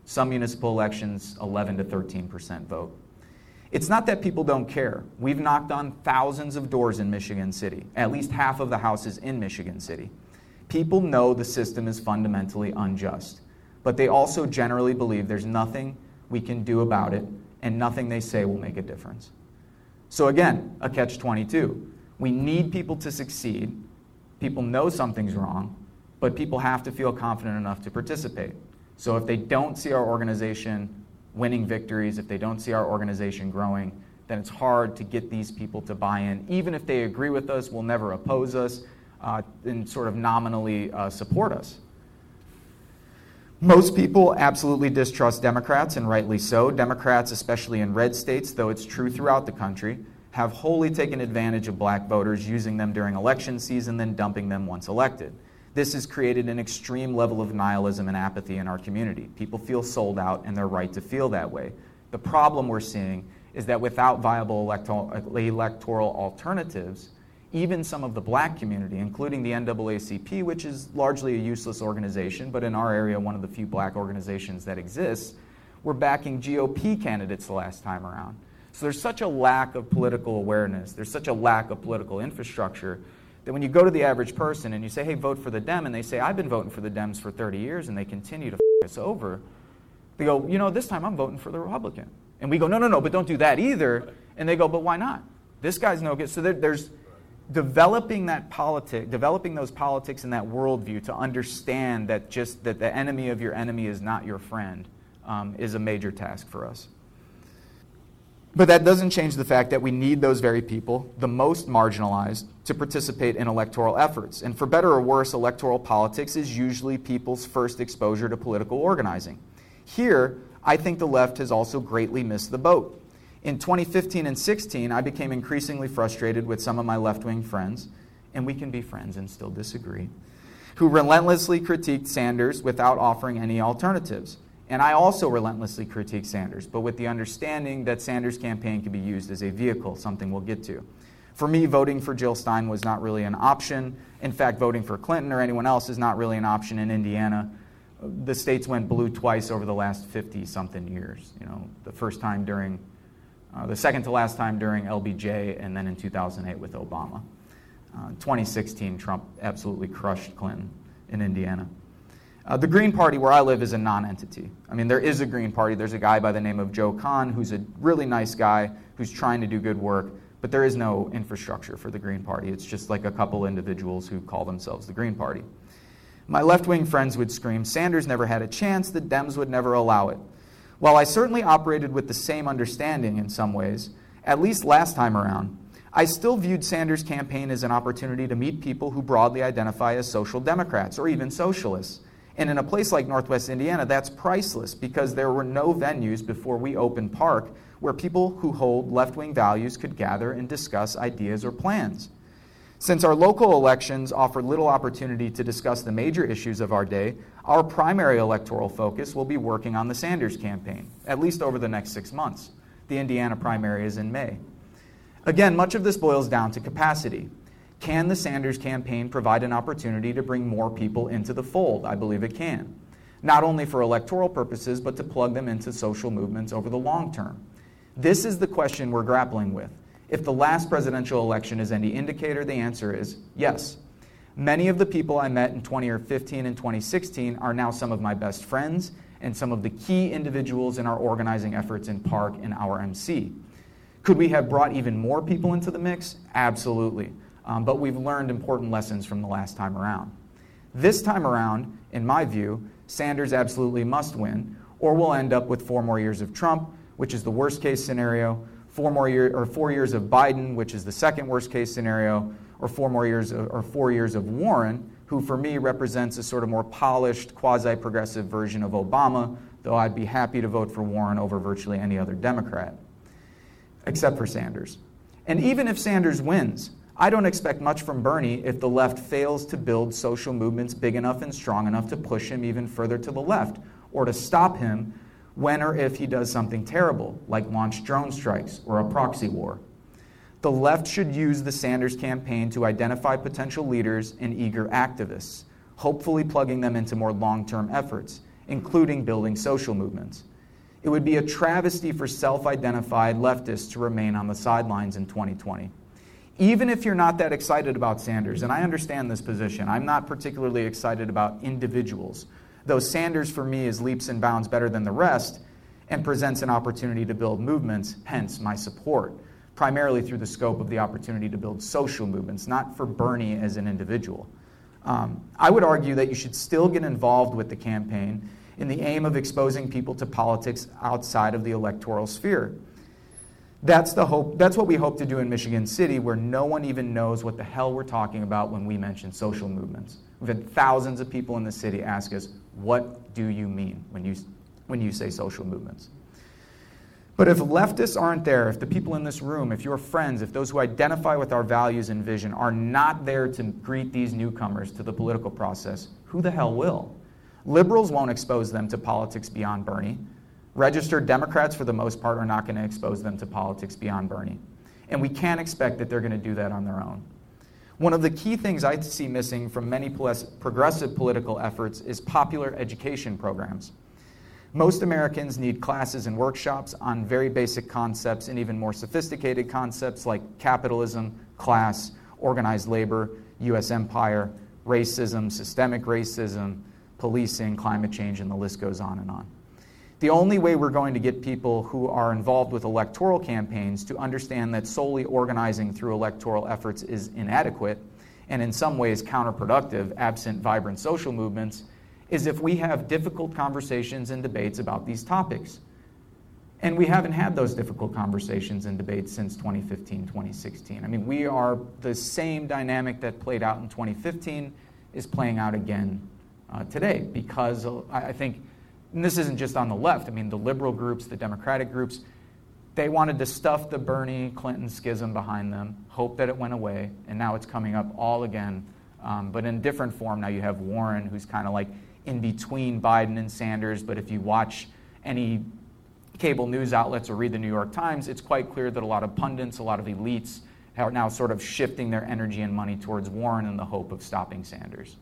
Some municipal elections, eleven to thirteen percent vote. It's not that people don't care. We've knocked on thousands of doors in Michigan City, at least half of the houses in Michigan City. People know the system is fundamentally unjust, but they also generally believe there's nothing we can do about it, and nothing they say will make a difference. So again, a catch twenty-two. We need people to succeed. People know something's wrong, but people have to feel confident enough to participate. So if they don't see our organization winning victories, if they don't see our organization growing, then it's hard to get these people to buy in. Even if they agree with us, will never oppose us, uh, and sort of nominally uh, support us. Most people absolutely distrust Democrats, and rightly so. Democrats, especially in red states, though it's true throughout the country, have wholly taken advantage of black voters, using them during election season, then dumping them once elected. This has created an extreme level of nihilism and apathy in our community. People feel sold out, and they're right to feel that way. The problem we're seeing is that without viable electoral, electoral alternatives, even some of the black community, including the N double A C P, which is largely a useless organization, but in our area, one of the few black organizations that exists, were backing G O P candidates the last time around. So there's such a lack of political awareness, there's such a lack of political infrastructure, that when you go to the average person and you say, hey, vote for the Dem, and they say, I've been voting for the Dems for thirty years, and they continue to f*** us over, they go, you know, this time I'm voting for the Republican. And we go, no, no, no, but don't do that either. And they go, but why not? This guy's no good. So there, there's developing that politic, developing those politics and that worldview to understand that just that the enemy of your enemy is not your friend um, is a major task for us. But that doesn't change the fact that we need those very people, the most marginalized, to participate in electoral efforts. And for better or worse, electoral politics is usually people's first exposure to political organizing. Here, I think the left has also greatly missed the boat. In twenty fifteen and sixteen, I became increasingly frustrated with some of my left-wing friends, and we can be friends and still disagree, who relentlessly critiqued Sanders without offering any alternatives. And I also relentlessly critiqued Sanders, but with the understanding that Sanders' campaign could be used as a vehicle, something we'll get to. For me, voting for Jill Stein was not really an option. In fact, voting for Clinton or anyone else is not really an option in Indiana. The states went blue twice over the last fifty-something years. You know, the first time during, uh, the second to last time during L B J, and then in two thousand eight with Obama. Uh, twenty sixteen, Trump absolutely crushed Clinton in Indiana. Uh, the Green Party, where I live, is a non-entity. I mean, there is a Green Party. There's a guy by the name of Joe Kahn, who's a really nice guy, who's trying to do good work, but there is no infrastructure for the Green Party. It's just like a couple individuals who call themselves the Green Party. My left-wing friends would scream, Sanders never had a chance, the Dems would never allow it. While I certainly operated with the same understanding in some ways, at least last time around, I still viewed Sanders' campaign as an opportunity to meet people who broadly identify as social democrats or even socialists. And in a place like Northwest Indiana, that's priceless because there were no venues before we opened Park where people who hold left-wing values could gather and discuss ideas or plans. Since our local elections offer little opportunity to discuss the major issues of our day, our primary electoral focus will be working on the Sanders campaign, at least over the next six months. The Indiana primary is in May. Again, much of this boils down to capacity. Can the Sanders campaign provide an opportunity to bring more people into the fold? I believe it can. Not only for electoral purposes, but to plug them into social movements over the long term. This is the question we're grappling with. If the last presidential election is any indicator, the answer is yes. Many of the people I met in twenty fifteen and twenty sixteen are now some of my best friends and some of the key individuals in our organizing efforts in Park and our M C. Could we have brought even more people into the mix? Absolutely. Um, but we've learned important lessons from the last time around. This time around, in my view, Sanders absolutely must win, or we'll end up with four more years of Trump, which is the worst case scenario, four more year, or four years of Biden, which is the second worst case scenario, or four more years of, or four years of Warren, who for me represents a sort of more polished, quasi-progressive version of Obama, though I'd be happy to vote for Warren over virtually any other Democrat, except for Sanders. And even if Sanders wins, I don't expect much from Bernie if the left fails to build social movements big enough and strong enough to push him even further to the left, or to stop him when or if he does something terrible, like launch drone strikes or a proxy war. The left should use the Sanders campaign to identify potential leaders and eager activists, hopefully plugging them into more long-term efforts, including building social movements. It would be a travesty for self-identified leftists to remain on the sidelines in twenty twenty. Even if you're not that excited about Sanders, and I understand this position, I'm not particularly excited about individuals, though Sanders for me is leaps and bounds better than the rest and presents an opportunity to build movements, hence my support, primarily through the scope of the opportunity to build social movements, not for Bernie as an individual. Um, I would argue that you should still get involved with the campaign in the aim of exposing people to politics outside of the electoral sphere. That's the hope. That's what we hope to do in Michigan City, where no one even knows what the hell we're talking about when we mention social movements. We've had thousands of people in the city ask us, what do you mean when you, when you say social movements? But if leftists aren't there, if the people in this room, if your friends, if those who identify with our values and vision are not there to greet these newcomers to the political process, who the hell will? Liberals won't expose them to politics beyond Bernie. Registered Democrats, for the most part, are not going to expose them to politics beyond Bernie. And we can't expect that they're going to do that on their own. One of the key things I see missing from many progressive political efforts is popular education programs. Most Americans need classes and workshops on very basic concepts and even more sophisticated concepts like capitalism, class, organized labor, U S empire, racism, systemic racism, policing, climate change, and the list goes on and on. The only way we're going to get people who are involved with electoral campaigns to understand that solely organizing through electoral efforts is inadequate and in some ways counterproductive, absent vibrant social movements, is if we have difficult conversations and debates about these topics. And we haven't had those difficult conversations and debates since twenty fifteen, twenty sixteen. I mean, we are, the same dynamic that played out in twenty fifteen is playing out again uh, today because uh, I think, and this isn't just on the left, I mean, the liberal groups, the Democratic groups, they wanted to stuff the Bernie Clinton schism behind them, hope that it went away, and now it's coming up all again, um, but in different form. Now you have Warren, who's kind of like in between Biden and Sanders, but if you watch any cable news outlets or read the New York Times, it's quite clear that a lot of pundits, a lot of elites are now sort of shifting their energy and money towards Warren in the hope of stopping Sanders.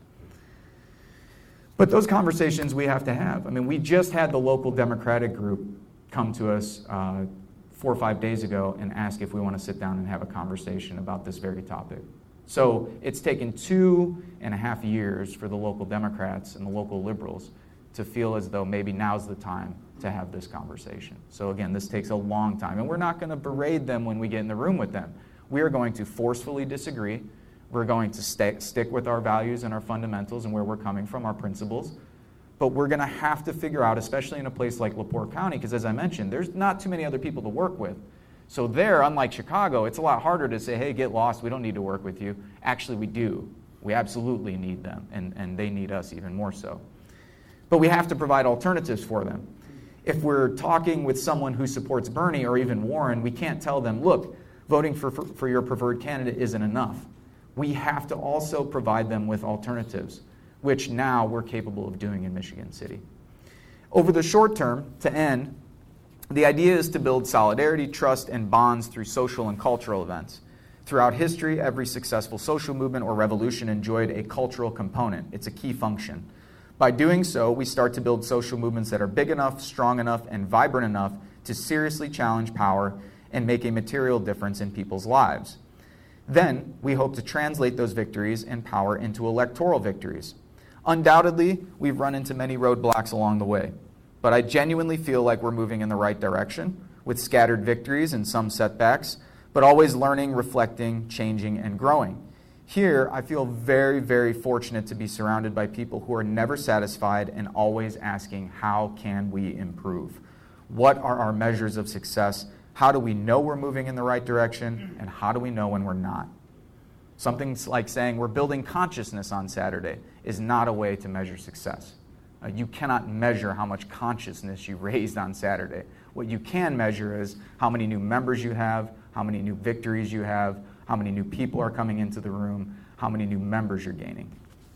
But those conversations we have to have. I mean, we just had the local Democratic group come to us uh, four or five days ago and ask if we want to sit down and have a conversation about this very topic. So it's taken two and a half years for the local Democrats and the local liberals to feel as though maybe now's the time to have this conversation. So again, this takes a long time, and we're not going to berate them when we get in the room with them. We are going to forcefully disagree. We're going to st- stick with our values and our fundamentals and where we're coming from, our principles. But we're going to have to figure out, especially in a place like LaPorte County, because as I mentioned, there's not too many other people to work with. So there, unlike Chicago, it's a lot harder to say, hey, get lost, we don't need to work with you. Actually, we do. We absolutely need them, and, and they need us even more so. But we have to provide alternatives for them. If we're talking with someone who supports Bernie or even Warren, we can't tell them, look, voting for, for, for your preferred candidate isn't enough. We have to also provide them with alternatives, which now we're capable of doing in Michigan City. Over the short term, to end, the idea is to build solidarity, trust, and bonds through social and cultural events. Throughout history, every successful social movement or revolution enjoyed a cultural component. It's a key function. By doing so, we start to build social movements that are big enough, strong enough, and vibrant enough to seriously challenge power and make a material difference in people's lives. Then, we hope to translate those victories and power into electoral victories. Undoubtedly, we've run into many roadblocks along the way, but I genuinely feel like we're moving in the right direction, with scattered victories and some setbacks, but always learning, reflecting, changing, and growing. Here, I feel very, very fortunate to be surrounded by people who are never satisfied and always asking, how can we improve? What are our measures of success? How do we know we're moving in the right direction? And how do we know when we're not? Something like saying we're building consciousness on Saturday is not a way to measure success. Uh, you cannot measure how much consciousness you raised on Saturday. What you can measure is how many new members you have, how many new victories you have, how many new people are coming into the room, how many new members you're gaining.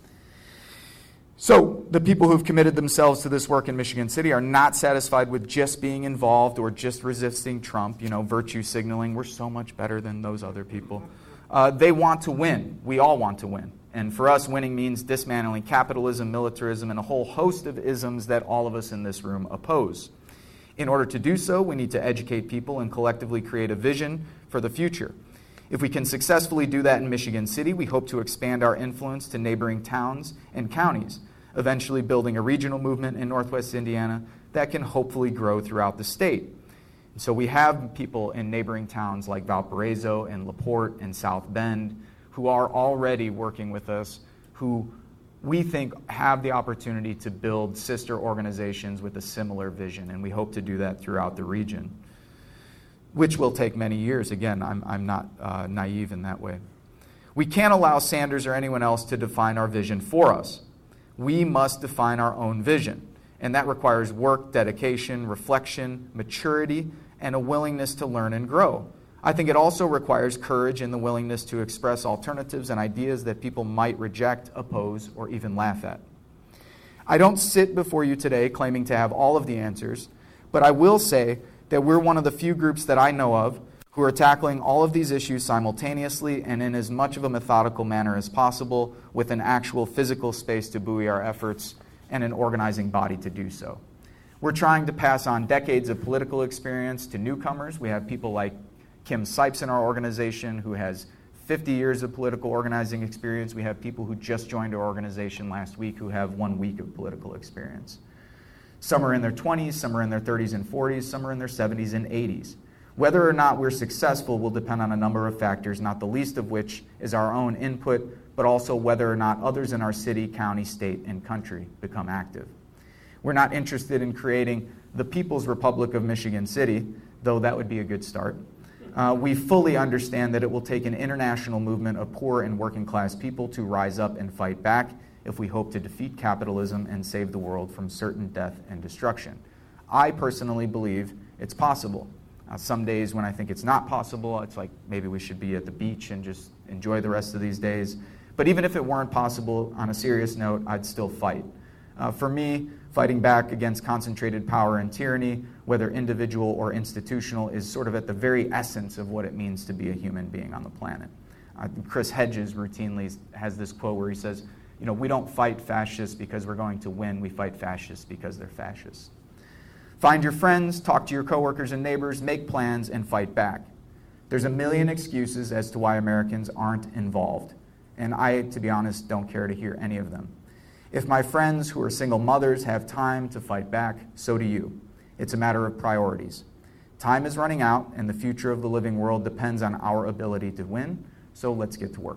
So the people who've committed themselves to this work in Michigan City are not satisfied with just being involved or just resisting Trump, you know, virtue signaling. We're so much better than those other people. Uh, they want to win. We all want to win. And And for us, winning means dismantling capitalism, militarism, and a whole host of isms that all of us in this room oppose. In order to do so, we need to educate people and collectively create a vision for the future. If we can successfully do that in Michigan City, we hope to expand our influence to neighboring towns and counties, eventually building a regional movement in Northwest Indiana that can hopefully grow throughout the state. And so we have people in neighboring towns like Valparaiso and LaPorte and South Bend who are already working with us, who we think have the opportunity to build sister organizations with a similar vision, and we hope to do that throughout the region, which will take many years. Again, I'm, I'm not uh, naive in that way. We can't allow Sanders or anyone else to define our vision for us. We must define our own vision, and that requires work, dedication, reflection, maturity, and a willingness to learn and grow. I think it also requires courage and the willingness to express alternatives and ideas that people might reject, oppose, or even laugh at. I don't sit before you today claiming to have all of the answers, but I will say that we're one of the few groups that I know of who are tackling all of these issues simultaneously and in as much of a methodical manner as possible, with an actual physical space to buoy our efforts and an organizing body to do so. We're trying to pass on decades of political experience to newcomers. We have people like Kim Sipes in our organization, who has fifty years of political organizing experience. We have people who just joined our organization last week who have one week of political experience. Some are in their twenties, some are in their thirties and forties, some are in their seventies and eighties. Whether or not we're successful will depend on a number of factors, not the least of which is our own input, but also whether or not others in our city, county, state, and country become active. We're not interested in creating the People's Republic of Michigan City, though that would be a good start. Uh, we fully understand that it will take an international movement of poor and working class people to rise up and fight back if we hope to defeat capitalism and save the world from certain death and destruction. I personally believe it's possible. Uh, some days when I think it's not possible, it's like maybe we should be at the beach and just enjoy the rest of these days. But even if it weren't possible, on a serious note, I'd still fight. Uh, for me, fighting back against concentrated power and tyranny, whether individual or institutional, is sort of at the very essence of what it means to be a human being on the planet. Uh, Chris Hedges routinely has this quote where he says, you know, we don't fight fascists because we're going to win, we fight fascists because they're fascists. Find your friends, talk to your coworkers and neighbors, make plans, and fight back. There's a million excuses as to why Americans aren't involved, and I, to be honest, don't care to hear any of them. If my friends who are single mothers have time to fight back, so do you. It's a matter of priorities. Time is running out, and the future of the living world depends on our ability to win, so let's get to work.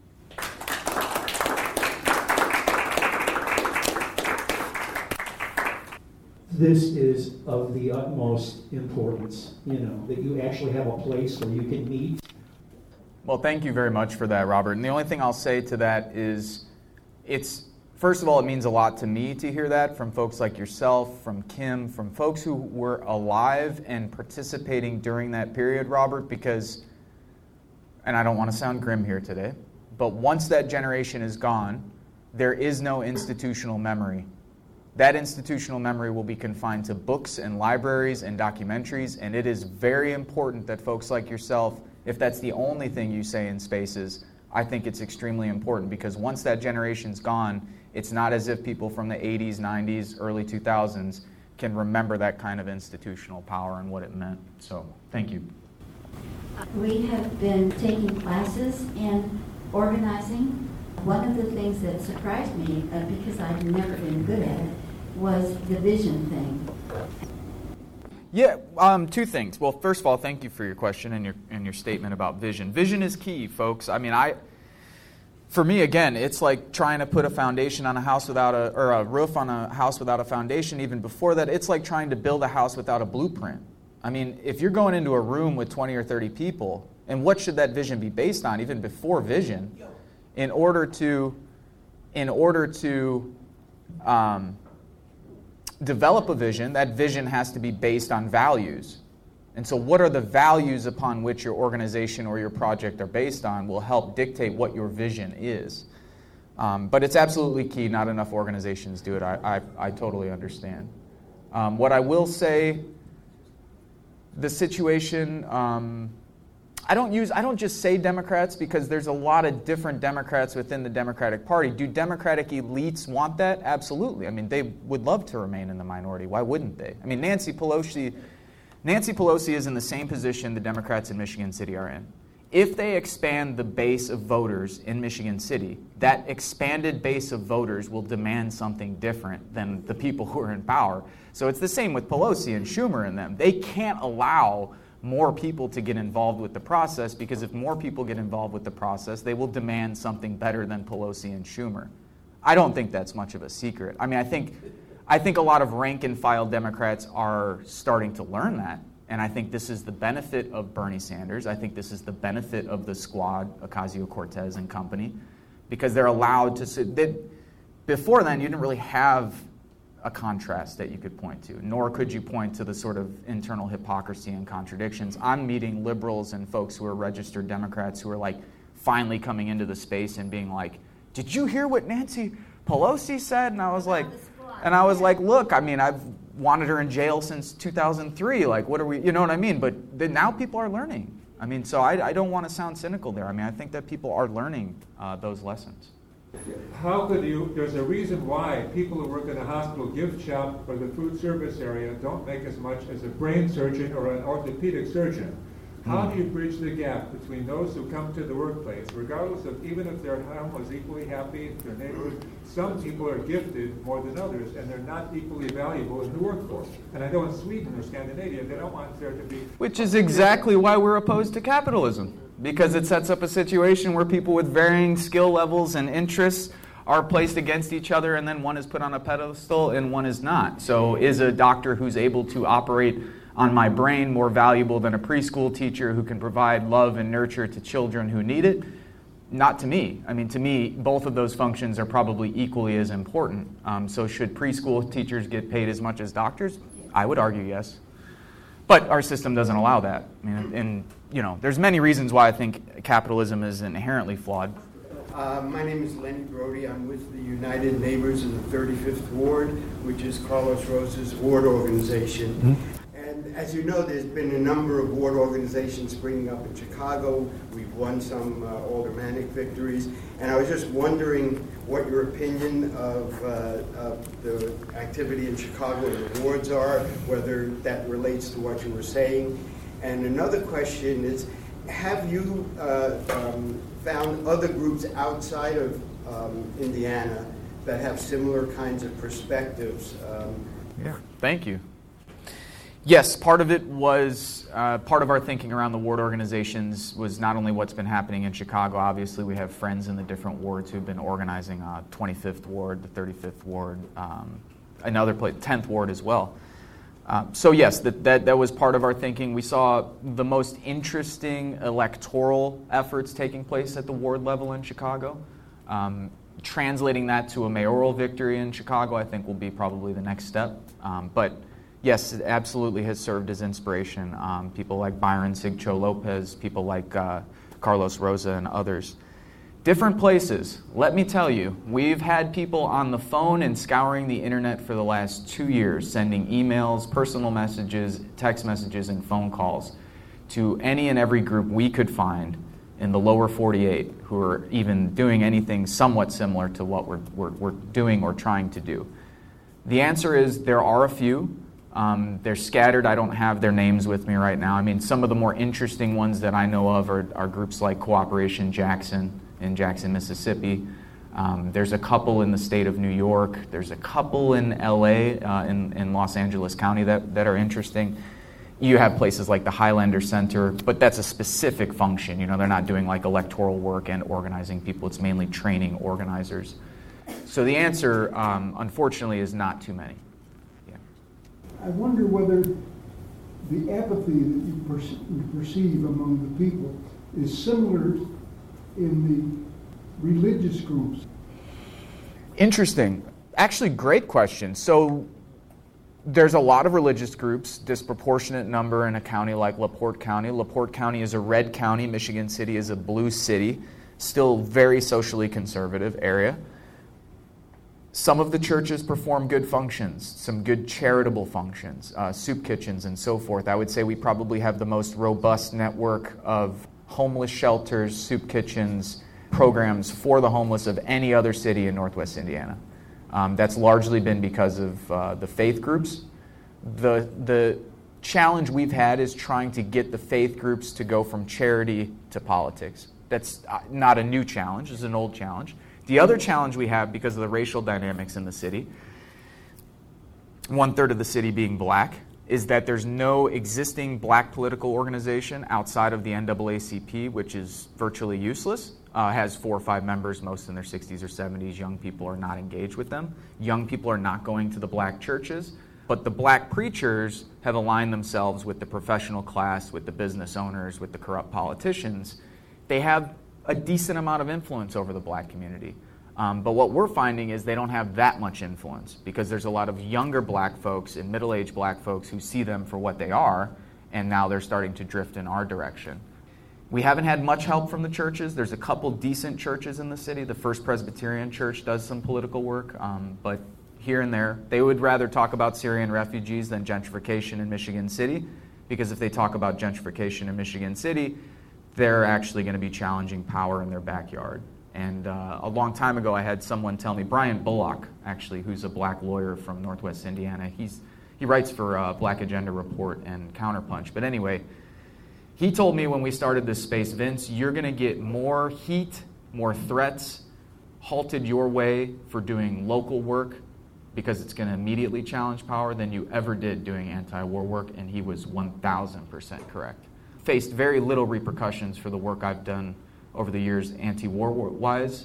This is of the utmost importance, you know, that you actually have a place where you can meet. Well, thank you very much for that, Robert. And the only thing I'll say to that is, it's, first of all, it means a lot to me to hear that from folks like yourself, from Kim, from folks who were alive and participating during that period, Robert, because, and I don't want to sound grim here today, but once that generation is gone, there is no institutional memory. That institutional memory will be confined to books and libraries and documentaries, and it is very important that folks like yourself, if that's the only thing you say in spaces, I think it's extremely important, because once that generation's gone, it's not as if people from the eighties, nineties, early two thousands can remember that kind of institutional power and what it meant. So, thank you. We have been taking classes in organizing. One of the things that surprised me, uh, because I've never been good at it, was the vision thing. Yeah, um, two things. Well, first of all, thank you for your question and your and your statement about vision. Vision is key, folks. I mean, I, for me, again, it's like trying to put a foundation on a house without a, or a roof on a house without a foundation. Even before that, it's like trying to build a house without a blueprint. I mean, if you're going into a room with twenty or thirty people, and what should that vision be based on, even before vision, in order to, in order to um, develop a vision, that vision has to be based on values. And so what are the values upon which your organization or your project are based on will help dictate what your vision is. Um, but it's absolutely key. Not enough organizations do it. I, I, I totally understand. Um, what I will say, the situation, um, I don't use, I don't just say Democrats because there's a lot of different Democrats within the Democratic Party. Do Democratic elites want that? Absolutely. I mean, they would love to remain in the minority. Why wouldn't they? I mean, Nancy Pelosi, Nancy Pelosi is in the same position the Democrats in Michigan City are in. If they expand the base of voters in Michigan City, that expanded base of voters will demand something different than the people who are in power. So it's the same with Pelosi and Schumer and them. They can't allow more people to get involved with the process, because if more people get involved with the process, they will demand something better than Pelosi and Schumer. I don't think that's much of a secret. I mean, I think, I think a lot of rank and file Democrats are starting to learn that. And I think this is the benefit of Bernie Sanders. I think this is the benefit of the squad, Ocasio-Cortez and company, because they're allowed to sit. They, before then, you didn't really have a contrast that you could point to, nor could you point to the sort of internal hypocrisy and contradictions. I'm meeting liberals and folks who are registered Democrats who are like finally coming into the space and being like, did you hear what Nancy Pelosi said? And I was like, and I was like, look, I mean, I've wanted her in jail since two thousand three. Like, what are we, you know what I mean? But the, now people are learning. I mean, so I, I don't want to sound cynical there. I mean, I think that people are learning uh, those lessons. How could you, there's a reason why people who work in a hospital gift shop or the food service area don't make as much as a brain surgeon or an orthopedic surgeon. How do you bridge the gap between those who come to the workplace, regardless of even if their home was equally happy, their neighbors, some people are gifted more than others, and they're not equally valuable in the workforce. And I know in Sweden or Scandinavia, they don't want there to be... Which is exactly why we're opposed to capitalism, because it sets up a situation where people with varying skill levels and interests are placed against each other, and then one is put on a pedestal and one is not. So is a doctor who's able to operate on my brain more valuable than a preschool teacher who can provide love and nurture to children who need it? Not to me. I mean, to me, both of those functions are probably equally as important. Um, so should preschool teachers get paid as much as doctors? I would argue yes. But our system doesn't allow that. I mean, and, you know, there's many reasons why I think capitalism is inherently flawed. Uh, my name is Lenny Brody. I'm with the United Neighbors of the thirty-fifth Ward, which is Carlos Rosa's ward organization. Mm-hmm. And as you know, there's been a number of ward organizations springing up in Chicago. We've won some uh, aldermanic victories. And I was just wondering what your opinion of, uh, of the activity in Chicago and the wards are, whether that relates to what you were saying. And another question is, have you uh, um, found other groups outside of um, Indiana that have similar kinds of perspectives? Um, yeah, thank you. Yes, part of it was, uh, part of our thinking around the ward organizations was not only what's been happening in Chicago. Obviously, we have friends in the different wards who've been organizing uh, twenty-fifth Ward, the thirty-fifth Ward, um, another place, tenth Ward as well. Uh, so yes, that, that, that was part of our thinking. We saw the most interesting electoral efforts taking place at the ward level in Chicago. Um, translating that to a mayoral victory in Chicago, I think, will be probably the next step. Um, but yes, it absolutely has served as inspiration. Um, people like Byron Sigcho Lopez, people like uh, Carlos Rosa and others. Different places. Let me tell you, we've had people on the phone and scouring the internet for the last two years, sending emails, personal messages, text messages, and phone calls to any and every group we could find in the lower forty-eight who are even doing anything somewhat similar to what we're, we're, we're doing or trying to do. The answer is there are a few. Um, they're scattered. I don't have their names with me right now. I mean, some of the more interesting ones that I know of are, are groups like Cooperation Jackson in Jackson, Mississippi. Um, there's a couple in the state of New York. There's a couple in L A, uh, in, in Los Angeles County that, that are interesting. You have places like the Highlander Center, but that's a specific function. You know, they're not doing like electoral work and organizing people. It's mainly training organizers. So the answer, um, unfortunately, is not too many. I wonder whether the apathy that you, perce- you perceive among the people is similar in the religious groups. Interesting. Actually, great question. So there's a lot of religious groups, disproportionate number in a county like LaPorte County. LaPorte County is a red county. Michigan City is a blue city. Still very socially conservative area. Some of the churches perform good functions, some good charitable functions, uh, soup kitchens and so forth. I would say we probably have the most robust network of homeless shelters, soup kitchens, programs for the homeless of any other city in Northwest Indiana. Um, that's largely been because of uh, the faith groups. The, the challenge we've had is trying to get the faith groups to go from charity to politics. That's not a new challenge, it's an old challenge. The other challenge we have, because of the racial dynamics in the city, one third of the city being black, is that there's no existing black political organization outside of the N double A C P, which is virtually useless. Uh, has four or five members, most in their sixties or seventies. Young people are not engaged with them. Young people are not going to the black churches. But the black preachers have aligned themselves with the professional class, with the business owners, with the corrupt politicians. They have a decent amount of influence over the black community. Um, but what we're finding is they don't have that much influence because there's a lot of younger black folks and middle-aged black folks who see them for what they are, and now they're starting to drift in our direction. We haven't had much help from the churches. There's a couple decent churches in the city. The First Presbyterian Church does some political work, um, but here and there, they would rather talk about Syrian refugees than gentrification in Michigan City, because if they talk about gentrification in Michigan City, they're actually going to be challenging power in their backyard. And uh, a long time ago, I had someone tell me, Brian Bullock, actually, who's a black lawyer from Northwest Indiana. He's he writes for uh, Black Agenda Report and Counterpunch. But anyway, he told me when we started this space, Vince, you're going to get more heat, more threats halted your way for doing local work because it's going to immediately challenge power than you ever did doing anti-war work. And he was one thousand percent correct. Faced very little repercussions for the work I've done over the years anti-war-wise,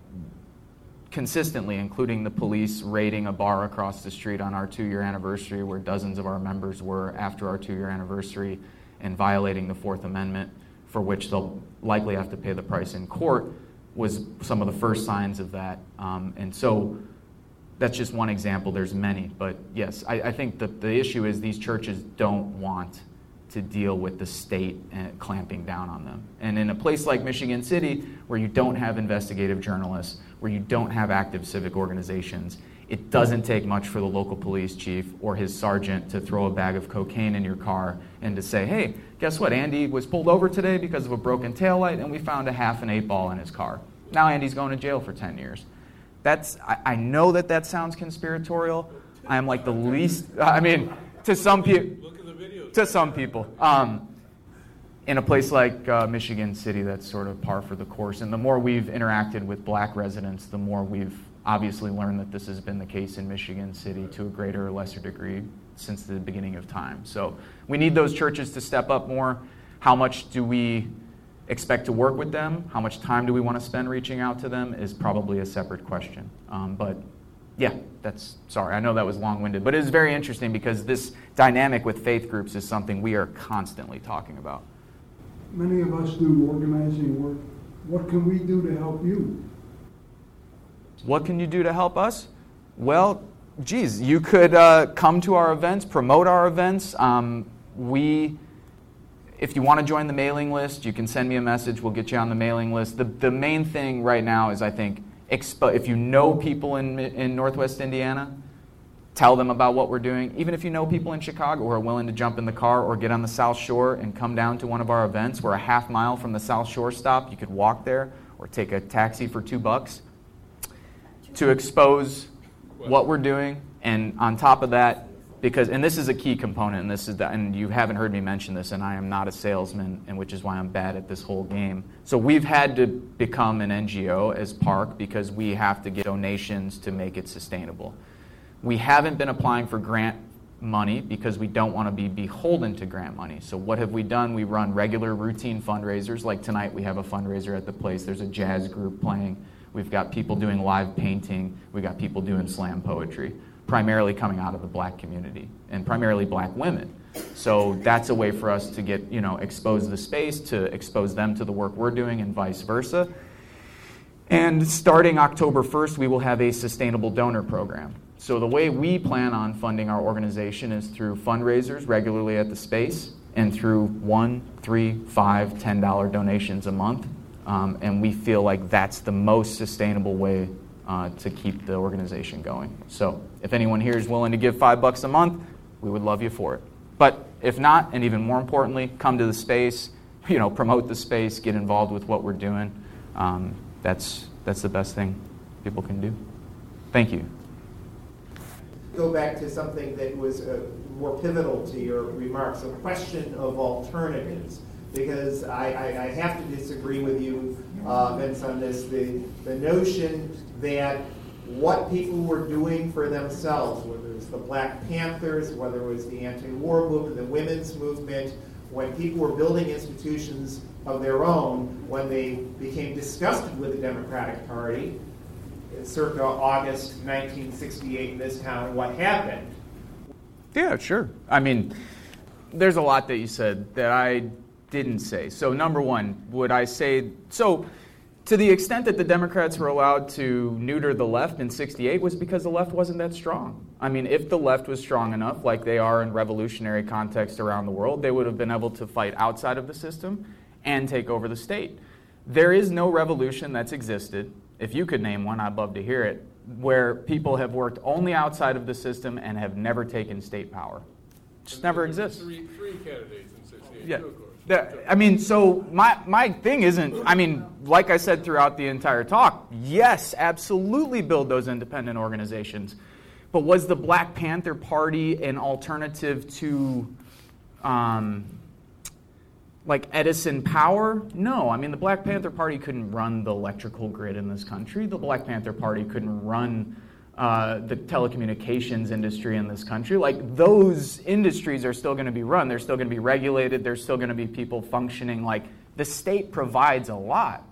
consistently, including the police raiding a bar across the street on our two-year anniversary where dozens of our members were after our two-year anniversary and violating the Fourth Amendment, for which they'll likely have to pay the price in court, was some of the first signs of that. Um, and so that's just one example. There's many. But yes, I, I think that the issue is these churches don't want to deal with the state and clamping down on them. And in a place like Michigan City, where you don't have investigative journalists, where you don't have active civic organizations, it doesn't take much for the local police chief or his sergeant to throw a bag of cocaine in your car and to say, hey, guess what? Andy was pulled over today because of a broken taillight, and we found a half an eight ball in his car. Now Andy's going to jail for ten years. That's, I, I know that that sounds conspiratorial. I am like the least, I mean, to some people, to some people. Um, in a place like uh, Michigan City, that's sort of par for the course. And the more we've interacted with black residents, the more we've obviously learned that this has been the case in Michigan City to a greater or lesser degree since the beginning of time. So we need those churches to step up more. How much do we expect to work with them? How much time do we want to spend reaching out to them is probably a separate question. Um, but yeah, that's, sorry, I know that was long-winded, but it is very interesting because this dynamic with faith groups is something we are constantly talking about. Many of us do organizing work. What can we do to help you? What can you do to help us? Well, geez, you could uh, come to our events, promote our events. Um, we, if you want to join the mailing list, you can send me a message. We'll get you on the mailing list. The, the main thing right now is, I think, expo- if you know people in, in Northwest Indiana, tell them about what we're doing. Even if you know people in Chicago who are willing to jump in the car or get on the South Shore and come down to one of our events. We're a half mile from the South Shore stop. You could walk there or take a taxi for two bucks to expose what we're doing. And on top of that, because, and this is a key component, and this is the, and you haven't heard me mention this, and I am not a salesman, and which is why I'm bad at this whole game. So we've had to become an N G O as Park because we have to get donations to make it sustainable. We haven't been applying for grant money because we don't want to be beholden to grant money. So what have we done? We run regular routine fundraisers. Like tonight we have a fundraiser at the place. There's a jazz group playing. We've got people doing live painting. We've got people doing slam poetry, primarily coming out of the black community and primarily black women. So that's a way for us to get, you know, expose the space, to expose them to the work we're doing and vice versa. And starting October first, we will have a sustainable donor program. So the way we plan on funding our organization is through fundraisers regularly at the space and through one, three, five, ten dollar donations a month. Um, and we feel like that's the most sustainable way uh, to keep the organization going. So if anyone here is willing to give five bucks a month, we would love you for it. But if not, and even more importantly, come to the space, you know, promote the space, get involved with what we're doing. Um, that's that's the best thing people can do. Thank you. Go back to something that was uh, more pivotal to your remarks, a question of alternatives. Because I, I, I have to disagree with you, uh, Vince, on this. The, the notion that what people were doing for themselves, whether it was the Black Panthers, whether it was the anti-war movement, the women's movement, when people were building institutions of their own, when they became disgusted with the Democratic Party, circa August nineteen sixty-eight in this town, what happened? Yeah, sure. I mean, there's a lot that you said that I didn't say. So number one, would I say, so to the extent that the Democrats were allowed to neuter the left in sixty-eight was because the left wasn't that strong. I mean, if the left was strong enough, like they are in revolutionary context around the world, they would have been able to fight outside of the system and take over the state. There is no revolution that's existed, if you could name one, I'd love to hear it, where people have worked only outside of the system and have never taken state power. It just never exists. Three, three candidates in sixty-eight, yeah. too, of course. The, I mean, so my, my thing isn't, I mean, like I said throughout the entire talk, yes, absolutely build those independent organizations. But was the Black Panther Party an alternative to, um, like, Edison Power? No. I mean, the Black Panther Party couldn't run the electrical grid in this country. The Black Panther Party couldn't run Uh, the telecommunications industry in this country. Like, those industries are still going to be run. They're still going to be regulated. There's still going to be people functioning. Like, the state provides a lot.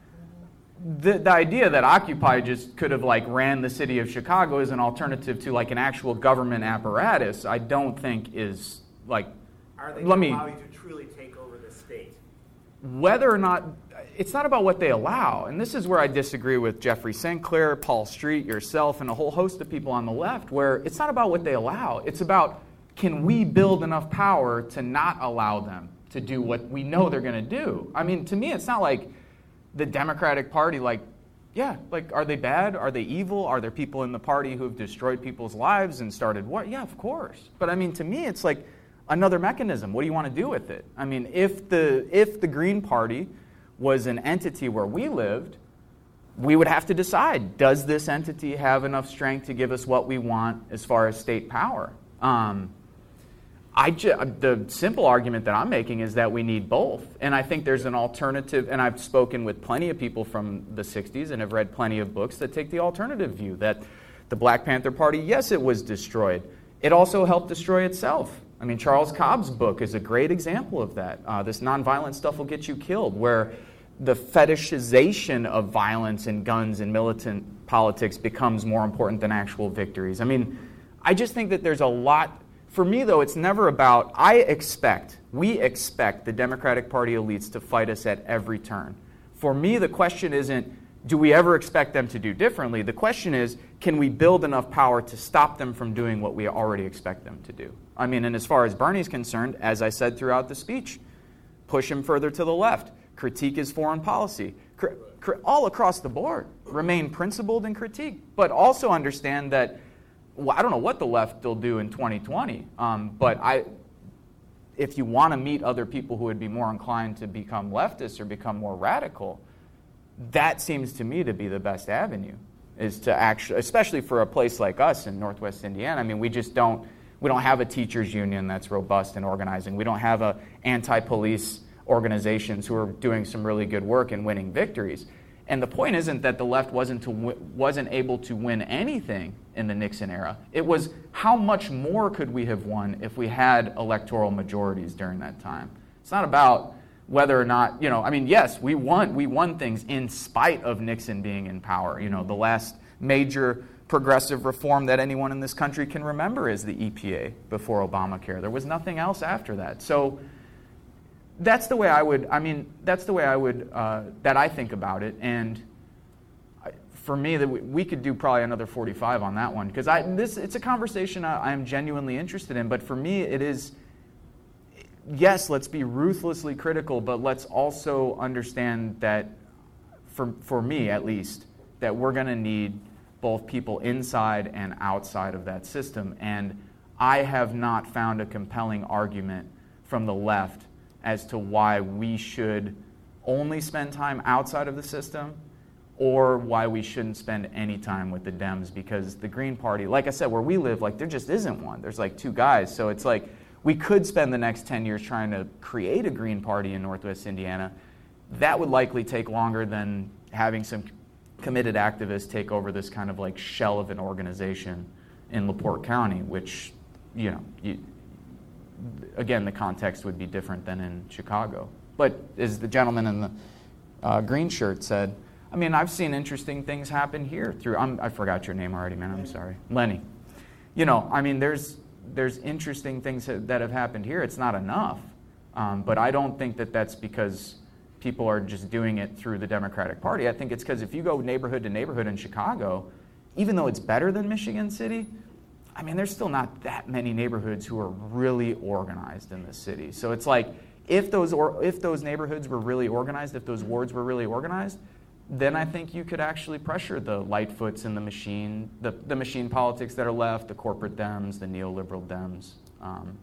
The, the idea that Occupy just could have, like, ran the city of Chicago as an alternative to, like, an actual government apparatus, I don't think is, like, Are they let going me, to allow you to truly take over the state? Whether or not, it's not about what they allow. And this is where I disagree with Jeffrey Sinclair, Paul Street, yourself, and a whole host of people on the left, where it's not about what they allow. It's about, can we build enough power to not allow them to do what we know they're going to do? I mean, to me, it's not like the Democratic Party, like, yeah, like, are they bad? Are they evil? Are there people in the party who have destroyed people's lives and started war? Yeah, of course. But I mean, to me, it's like another mechanism. What do you want to do with it? I mean, if the if the Green Party was an entity where we lived, we would have to decide, does this entity have enough strength to give us what we want as far as state power? Um, I ju- the simple argument that I'm making is that we need both. And I think there's an alternative, and I've spoken with plenty of people from the sixties and have read plenty of books that take the alternative view, that the Black Panther Party, yes, it was destroyed. It also helped destroy itself. I mean, Charles Cobb's book is a great example of that. Uh, this nonviolent stuff will get you killed, where the fetishization of violence and guns and militant politics becomes more important than actual victories. I mean, I just think that there's a lot. For me, though, it's never about, I expect, we expect the Democratic Party elites to fight us at every turn. For me, the question isn't, do we ever expect them to do differently? The question is, can we build enough power to stop them from doing what we already expect them to do? I mean, and as far as Bernie's concerned, as I said throughout the speech, push him further to the left, critique his foreign policy, cr- cr- all across the board, remain principled and critique, but also understand that, well, I don't know what the left will do in twenty twenty, um, but I, if you want to meet other people who would be more inclined to become leftists or become more radical, that seems to me to be the best avenue, is to actually, especially for a place like us in Northwest Indiana. I mean, we just don't, we don't have a teachers union that's robust and organizing. We don't have a anti-police organizations who are doing some really good work and winning victories. And the point isn't that the left wasn't to w- wasn't able to win anything in the Nixon era. It was how much more could we have won if we had electoral majorities during that time. It's not about whether or not, you know, I mean, yes, we won we won things in spite of Nixon being in power. You know, the last major progressive reform that anyone in this country can remember is the E P A before Obamacare. There was nothing else after that. So that's the way I would, I mean, that's the way I would, uh, that I think about it. And I, for me, that we, we could do probably another forty-five on that one, because I this it's a conversation I, I am genuinely interested in. But for me, it is, yes, let's be ruthlessly critical, but let's also understand that, for for me at least, that we're going to need both people inside and outside of that system. And I have not found a compelling argument from the left as to why we should only spend time outside of the system or why we shouldn't spend any time with the Dems, because the Green Party, like I said, where we live, like there just isn't one. There's like two guys. So it's like we could spend the next ten years trying to create a Green Party in Northwest Indiana. That would likely take longer than having some committed activists take over this kind of like shell of an organization in LaPorte County, which, you know, you, again, the context would be different than in Chicago. But as the gentleman in the uh, green shirt said, I mean, I've seen interesting things happen here through, I'm, I forgot your name already, man, I'm sorry. Lenny. You know, I mean, there's there's interesting things that, that have happened here. It's not enough, um, but I don't think that that's because people are just doing it through the Democratic Party. I think it's because if you go neighborhood to neighborhood in Chicago, even though it's better than Michigan City, I mean, there's still not that many neighborhoods who are really organized in this city. So it's like, if those or, if those neighborhoods were really organized, if those wards were really organized, then I think you could actually pressure the Lightfoots and the machine, the, the machine politics that are left, the corporate Dems, the neoliberal Dems. Um,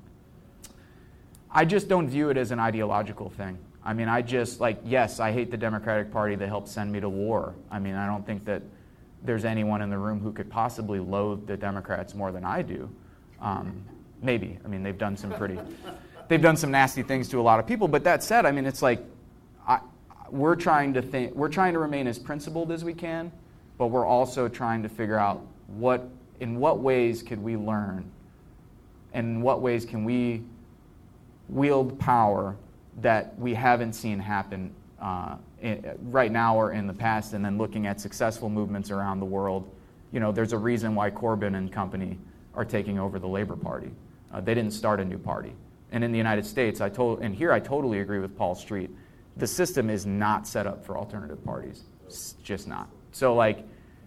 I just don't view it as an ideological thing. I mean, I just, like, yes, I hate the Democratic Party. They helped send me to war. I mean, I don't think that there's anyone in the room who could possibly loathe the Democrats more than I do. Um, maybe. I mean, they've done some pretty, they've done some nasty things to a lot of people. But that said, I mean, it's like, I, we're trying to think, we're trying to remain as principled as we can, but we're also trying to figure out what, in what ways could we learn, and in what ways can we wield power that we haven't seen happen uh, in, right now or in the past, and then looking at successful movements around the world. You know, there's a reason why Corbyn and company are taking over the Labor Party. Uh, they didn't start a new party. And in the United States, I told, and here I totally agree with Paul Street, the system is not set up for alternative parties. It's just not. So like,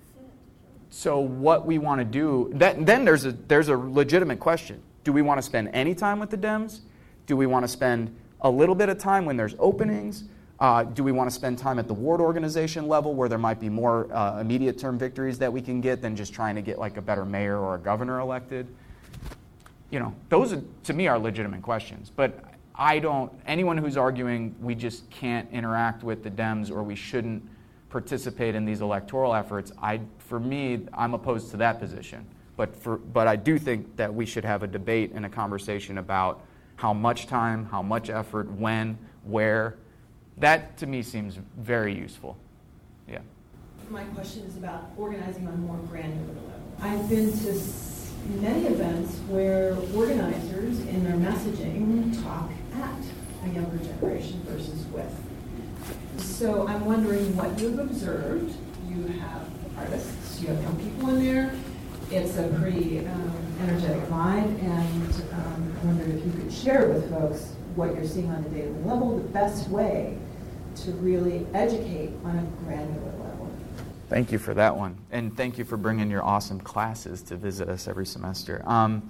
so what we want to do, that, then there's a, there's a legitimate question. Do we want to spend any time with the Dems? Do we want to spend a little bit of time when there's openings? Uh, do we want to spend time at the ward organization level where there might be more uh, immediate term victories that we can get than just trying to get like a better mayor or a governor elected? You know, those are, to me, are legitimate questions. But I don't, anyone who's arguing we just can't interact with the Dems or we shouldn't participate in these electoral efforts, I, for me, I'm opposed to that position. But for, but I do think that we should have a debate and a conversation about how much time, how much effort, when, where. That, to me, seems very useful. Yeah. My question is about organizing on a more granular level. I've been to s- many events where organizers in their messaging talk at a younger generation versus with. So I'm wondering what you've observed. You have artists, you have young people in there. It's a pretty um, energetic vibe, and um, I wondered if you could share with folks what you're seeing on a daily level, the best way to really educate on a granular level. Thank you for that one. And thank you for bringing your awesome classes to visit us every semester. Um,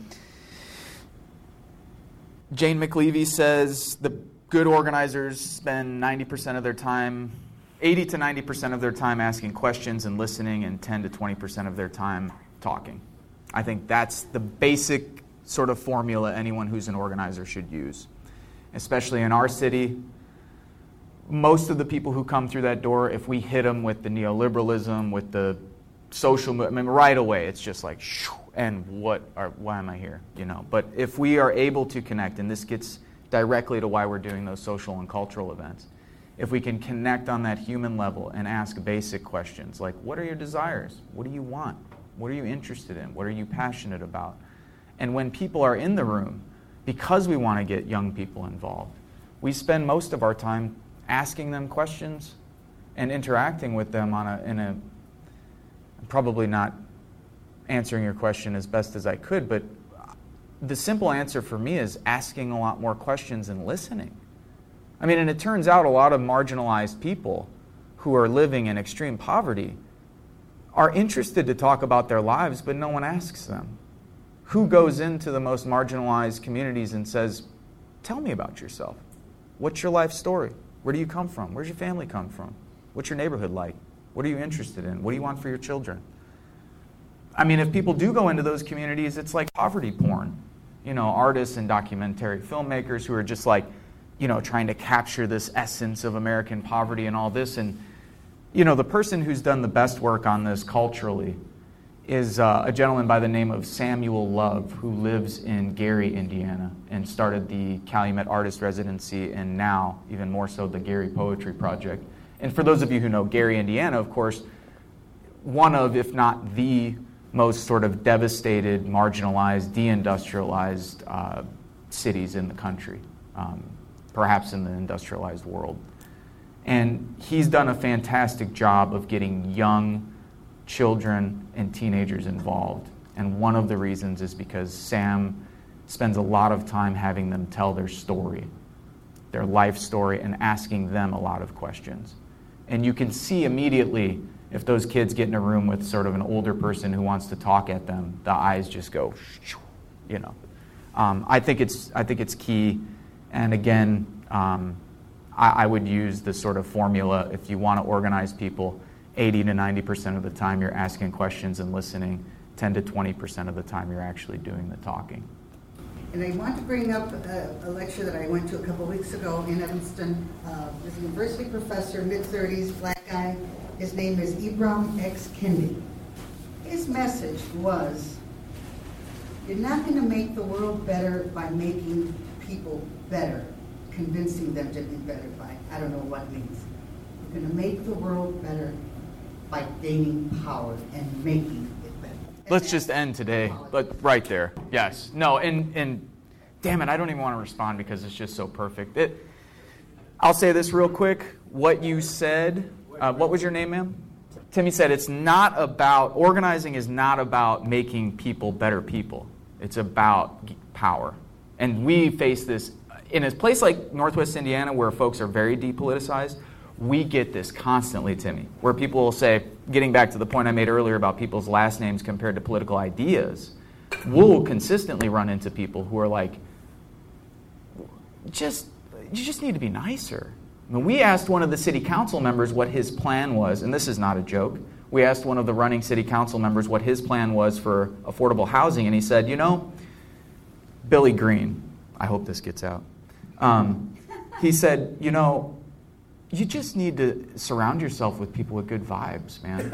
Jane McLevy says the good organizers spend ninety percent of their time, eighty to ninety percent of their time asking questions and listening, and ten to twenty percent of their time talking. I think that's the basic sort of formula anyone who's an organizer should use. Especially in our city, most of the people who come through that door, if we hit them with the neoliberalism, with the social movement, I mean, right away, it's just like, shoo, and what are, why am I here? You know. But if we are able to connect, and this gets directly to why we're doing those social and cultural events, if we can connect on that human level and ask basic questions like, what are your desires? What do you want? What are you interested in? What are you passionate about? And when people are in the room, because we want to get young people involved, we spend most of our time asking them questions and interacting with them on a, in a, I'm probably not answering your question as best as I could, but the simple answer for me is asking a lot more questions and listening. I mean, and it turns out a lot of marginalized people who are living in extreme poverty are interested to talk about their lives, but no one asks them. Who goes into the most marginalized communities and says, tell me about yourself. What's your life story? Where do you come from? Where's your family come from? What's your neighborhood like? What are you interested in? What do you want for your children? I mean, if people do go into those communities, it's like poverty porn. You know, artists and documentary filmmakers who are just like, you know, trying to capture this essence of American poverty and all this. And, you know, the person who's done the best work on this culturally is uh, a gentleman by the name of Samuel Love, who lives in Gary, Indiana, and started the Calumet Artist Residency, and now, even more so, the Gary Poetry Project. And for those of you who know Gary, Indiana, of course, one of, if not the most sort of devastated, marginalized, deindustrialized uh, cities in the country, um, perhaps in the industrialized world. And he's done a fantastic job of getting young children and teenagers involved. And one of the reasons is because Sam spends a lot of time having them tell their story, their life story, and asking them a lot of questions. And you can see immediately if those kids get in a room with sort of an older person who wants to talk at them, the eyes just go, you know. Um, I think it's I think it's key. And again, um, I, I would use the sort of formula: if you want to organize people, eighty to ninety percent of the time you're asking questions and listening, ten to twenty percent of the time you're actually doing the talking. And I want to bring up a, a lecture that I went to a couple weeks ago in Evanston. Uh, this university professor, mid thirties, black guy. His name is Ibram X. Kendi. His message was, you're not going to make the world better by making people better, convincing them to be better by, I don't know what it means. You're going to make the world better by gaining power and making it better. And Let's just end today, but right there. Yes. No, and, and damn it, I don't even want to respond because it's just so perfect. It, I'll say this real quick. What you said, uh, what was your name, ma'am? Timmy said it's not about, organizing is not about making people better people. It's about power. And we face this, in a place like Northwest Indiana where folks are very depoliticized, we get this constantly, Timmy, where people will say, getting back to the point I made earlier about people's last names compared to political ideas, we'll consistently run into people who are like, just, you just need to be nicer. When we asked one of the city council members what his plan was, and this is not a joke, we asked one of the running city council members what his plan was for affordable housing, and he said, you know, Billy Green, I hope this gets out, um, he said, you know, you just need to surround yourself with people with good vibes, man.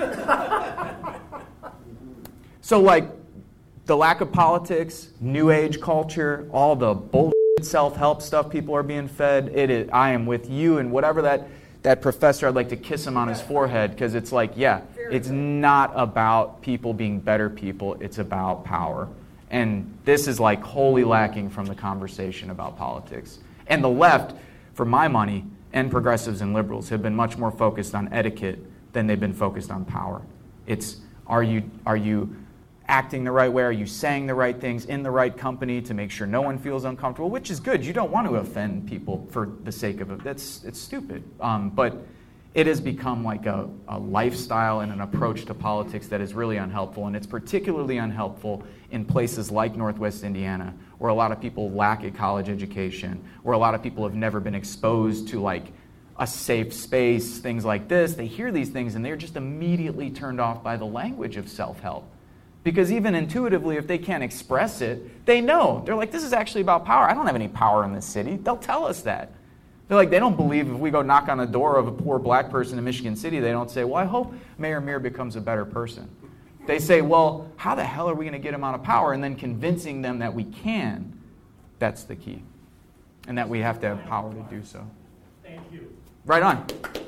So, like, the lack of politics, new age culture, all the bullshit self-help stuff people are being fed, it is, I am with you, and whatever that, that professor, I'd like to kiss him on his forehead, because it's like, yeah, it's not about people being better people, it's about power. And this is like wholly lacking from the conversation about politics. And the left, for my money, and progressives and liberals have been much more focused on etiquette than they've been focused on power. It's, are you, are you acting the right way? Are you saying the right things in the right company to make sure no one feels uncomfortable? Which is good. You don't want to offend people for the sake of it. That's, it's stupid. Um, but it has become like a, a lifestyle and an approach to politics that is really unhelpful. And it's particularly unhelpful in places like Northwest Indiana, where a lot of people lack a college education, where a lot of people have never been exposed to like a safe space, things like this. They hear these things and they're just immediately turned off by the language of self-help. Because even intuitively, if they can't express it, they know. They're like, this is actually about power. I don't have any power in this city. They'll tell us that. They're like, they don't believe if we go knock on the door of a poor black person in Michigan City, they don't say, well, I hope Mayor Muir becomes a better person. They say, well, how the hell are we going to get him out of power? And then convincing them that we can, that's the key. And that we have to have power to do so. Thank you. Right on.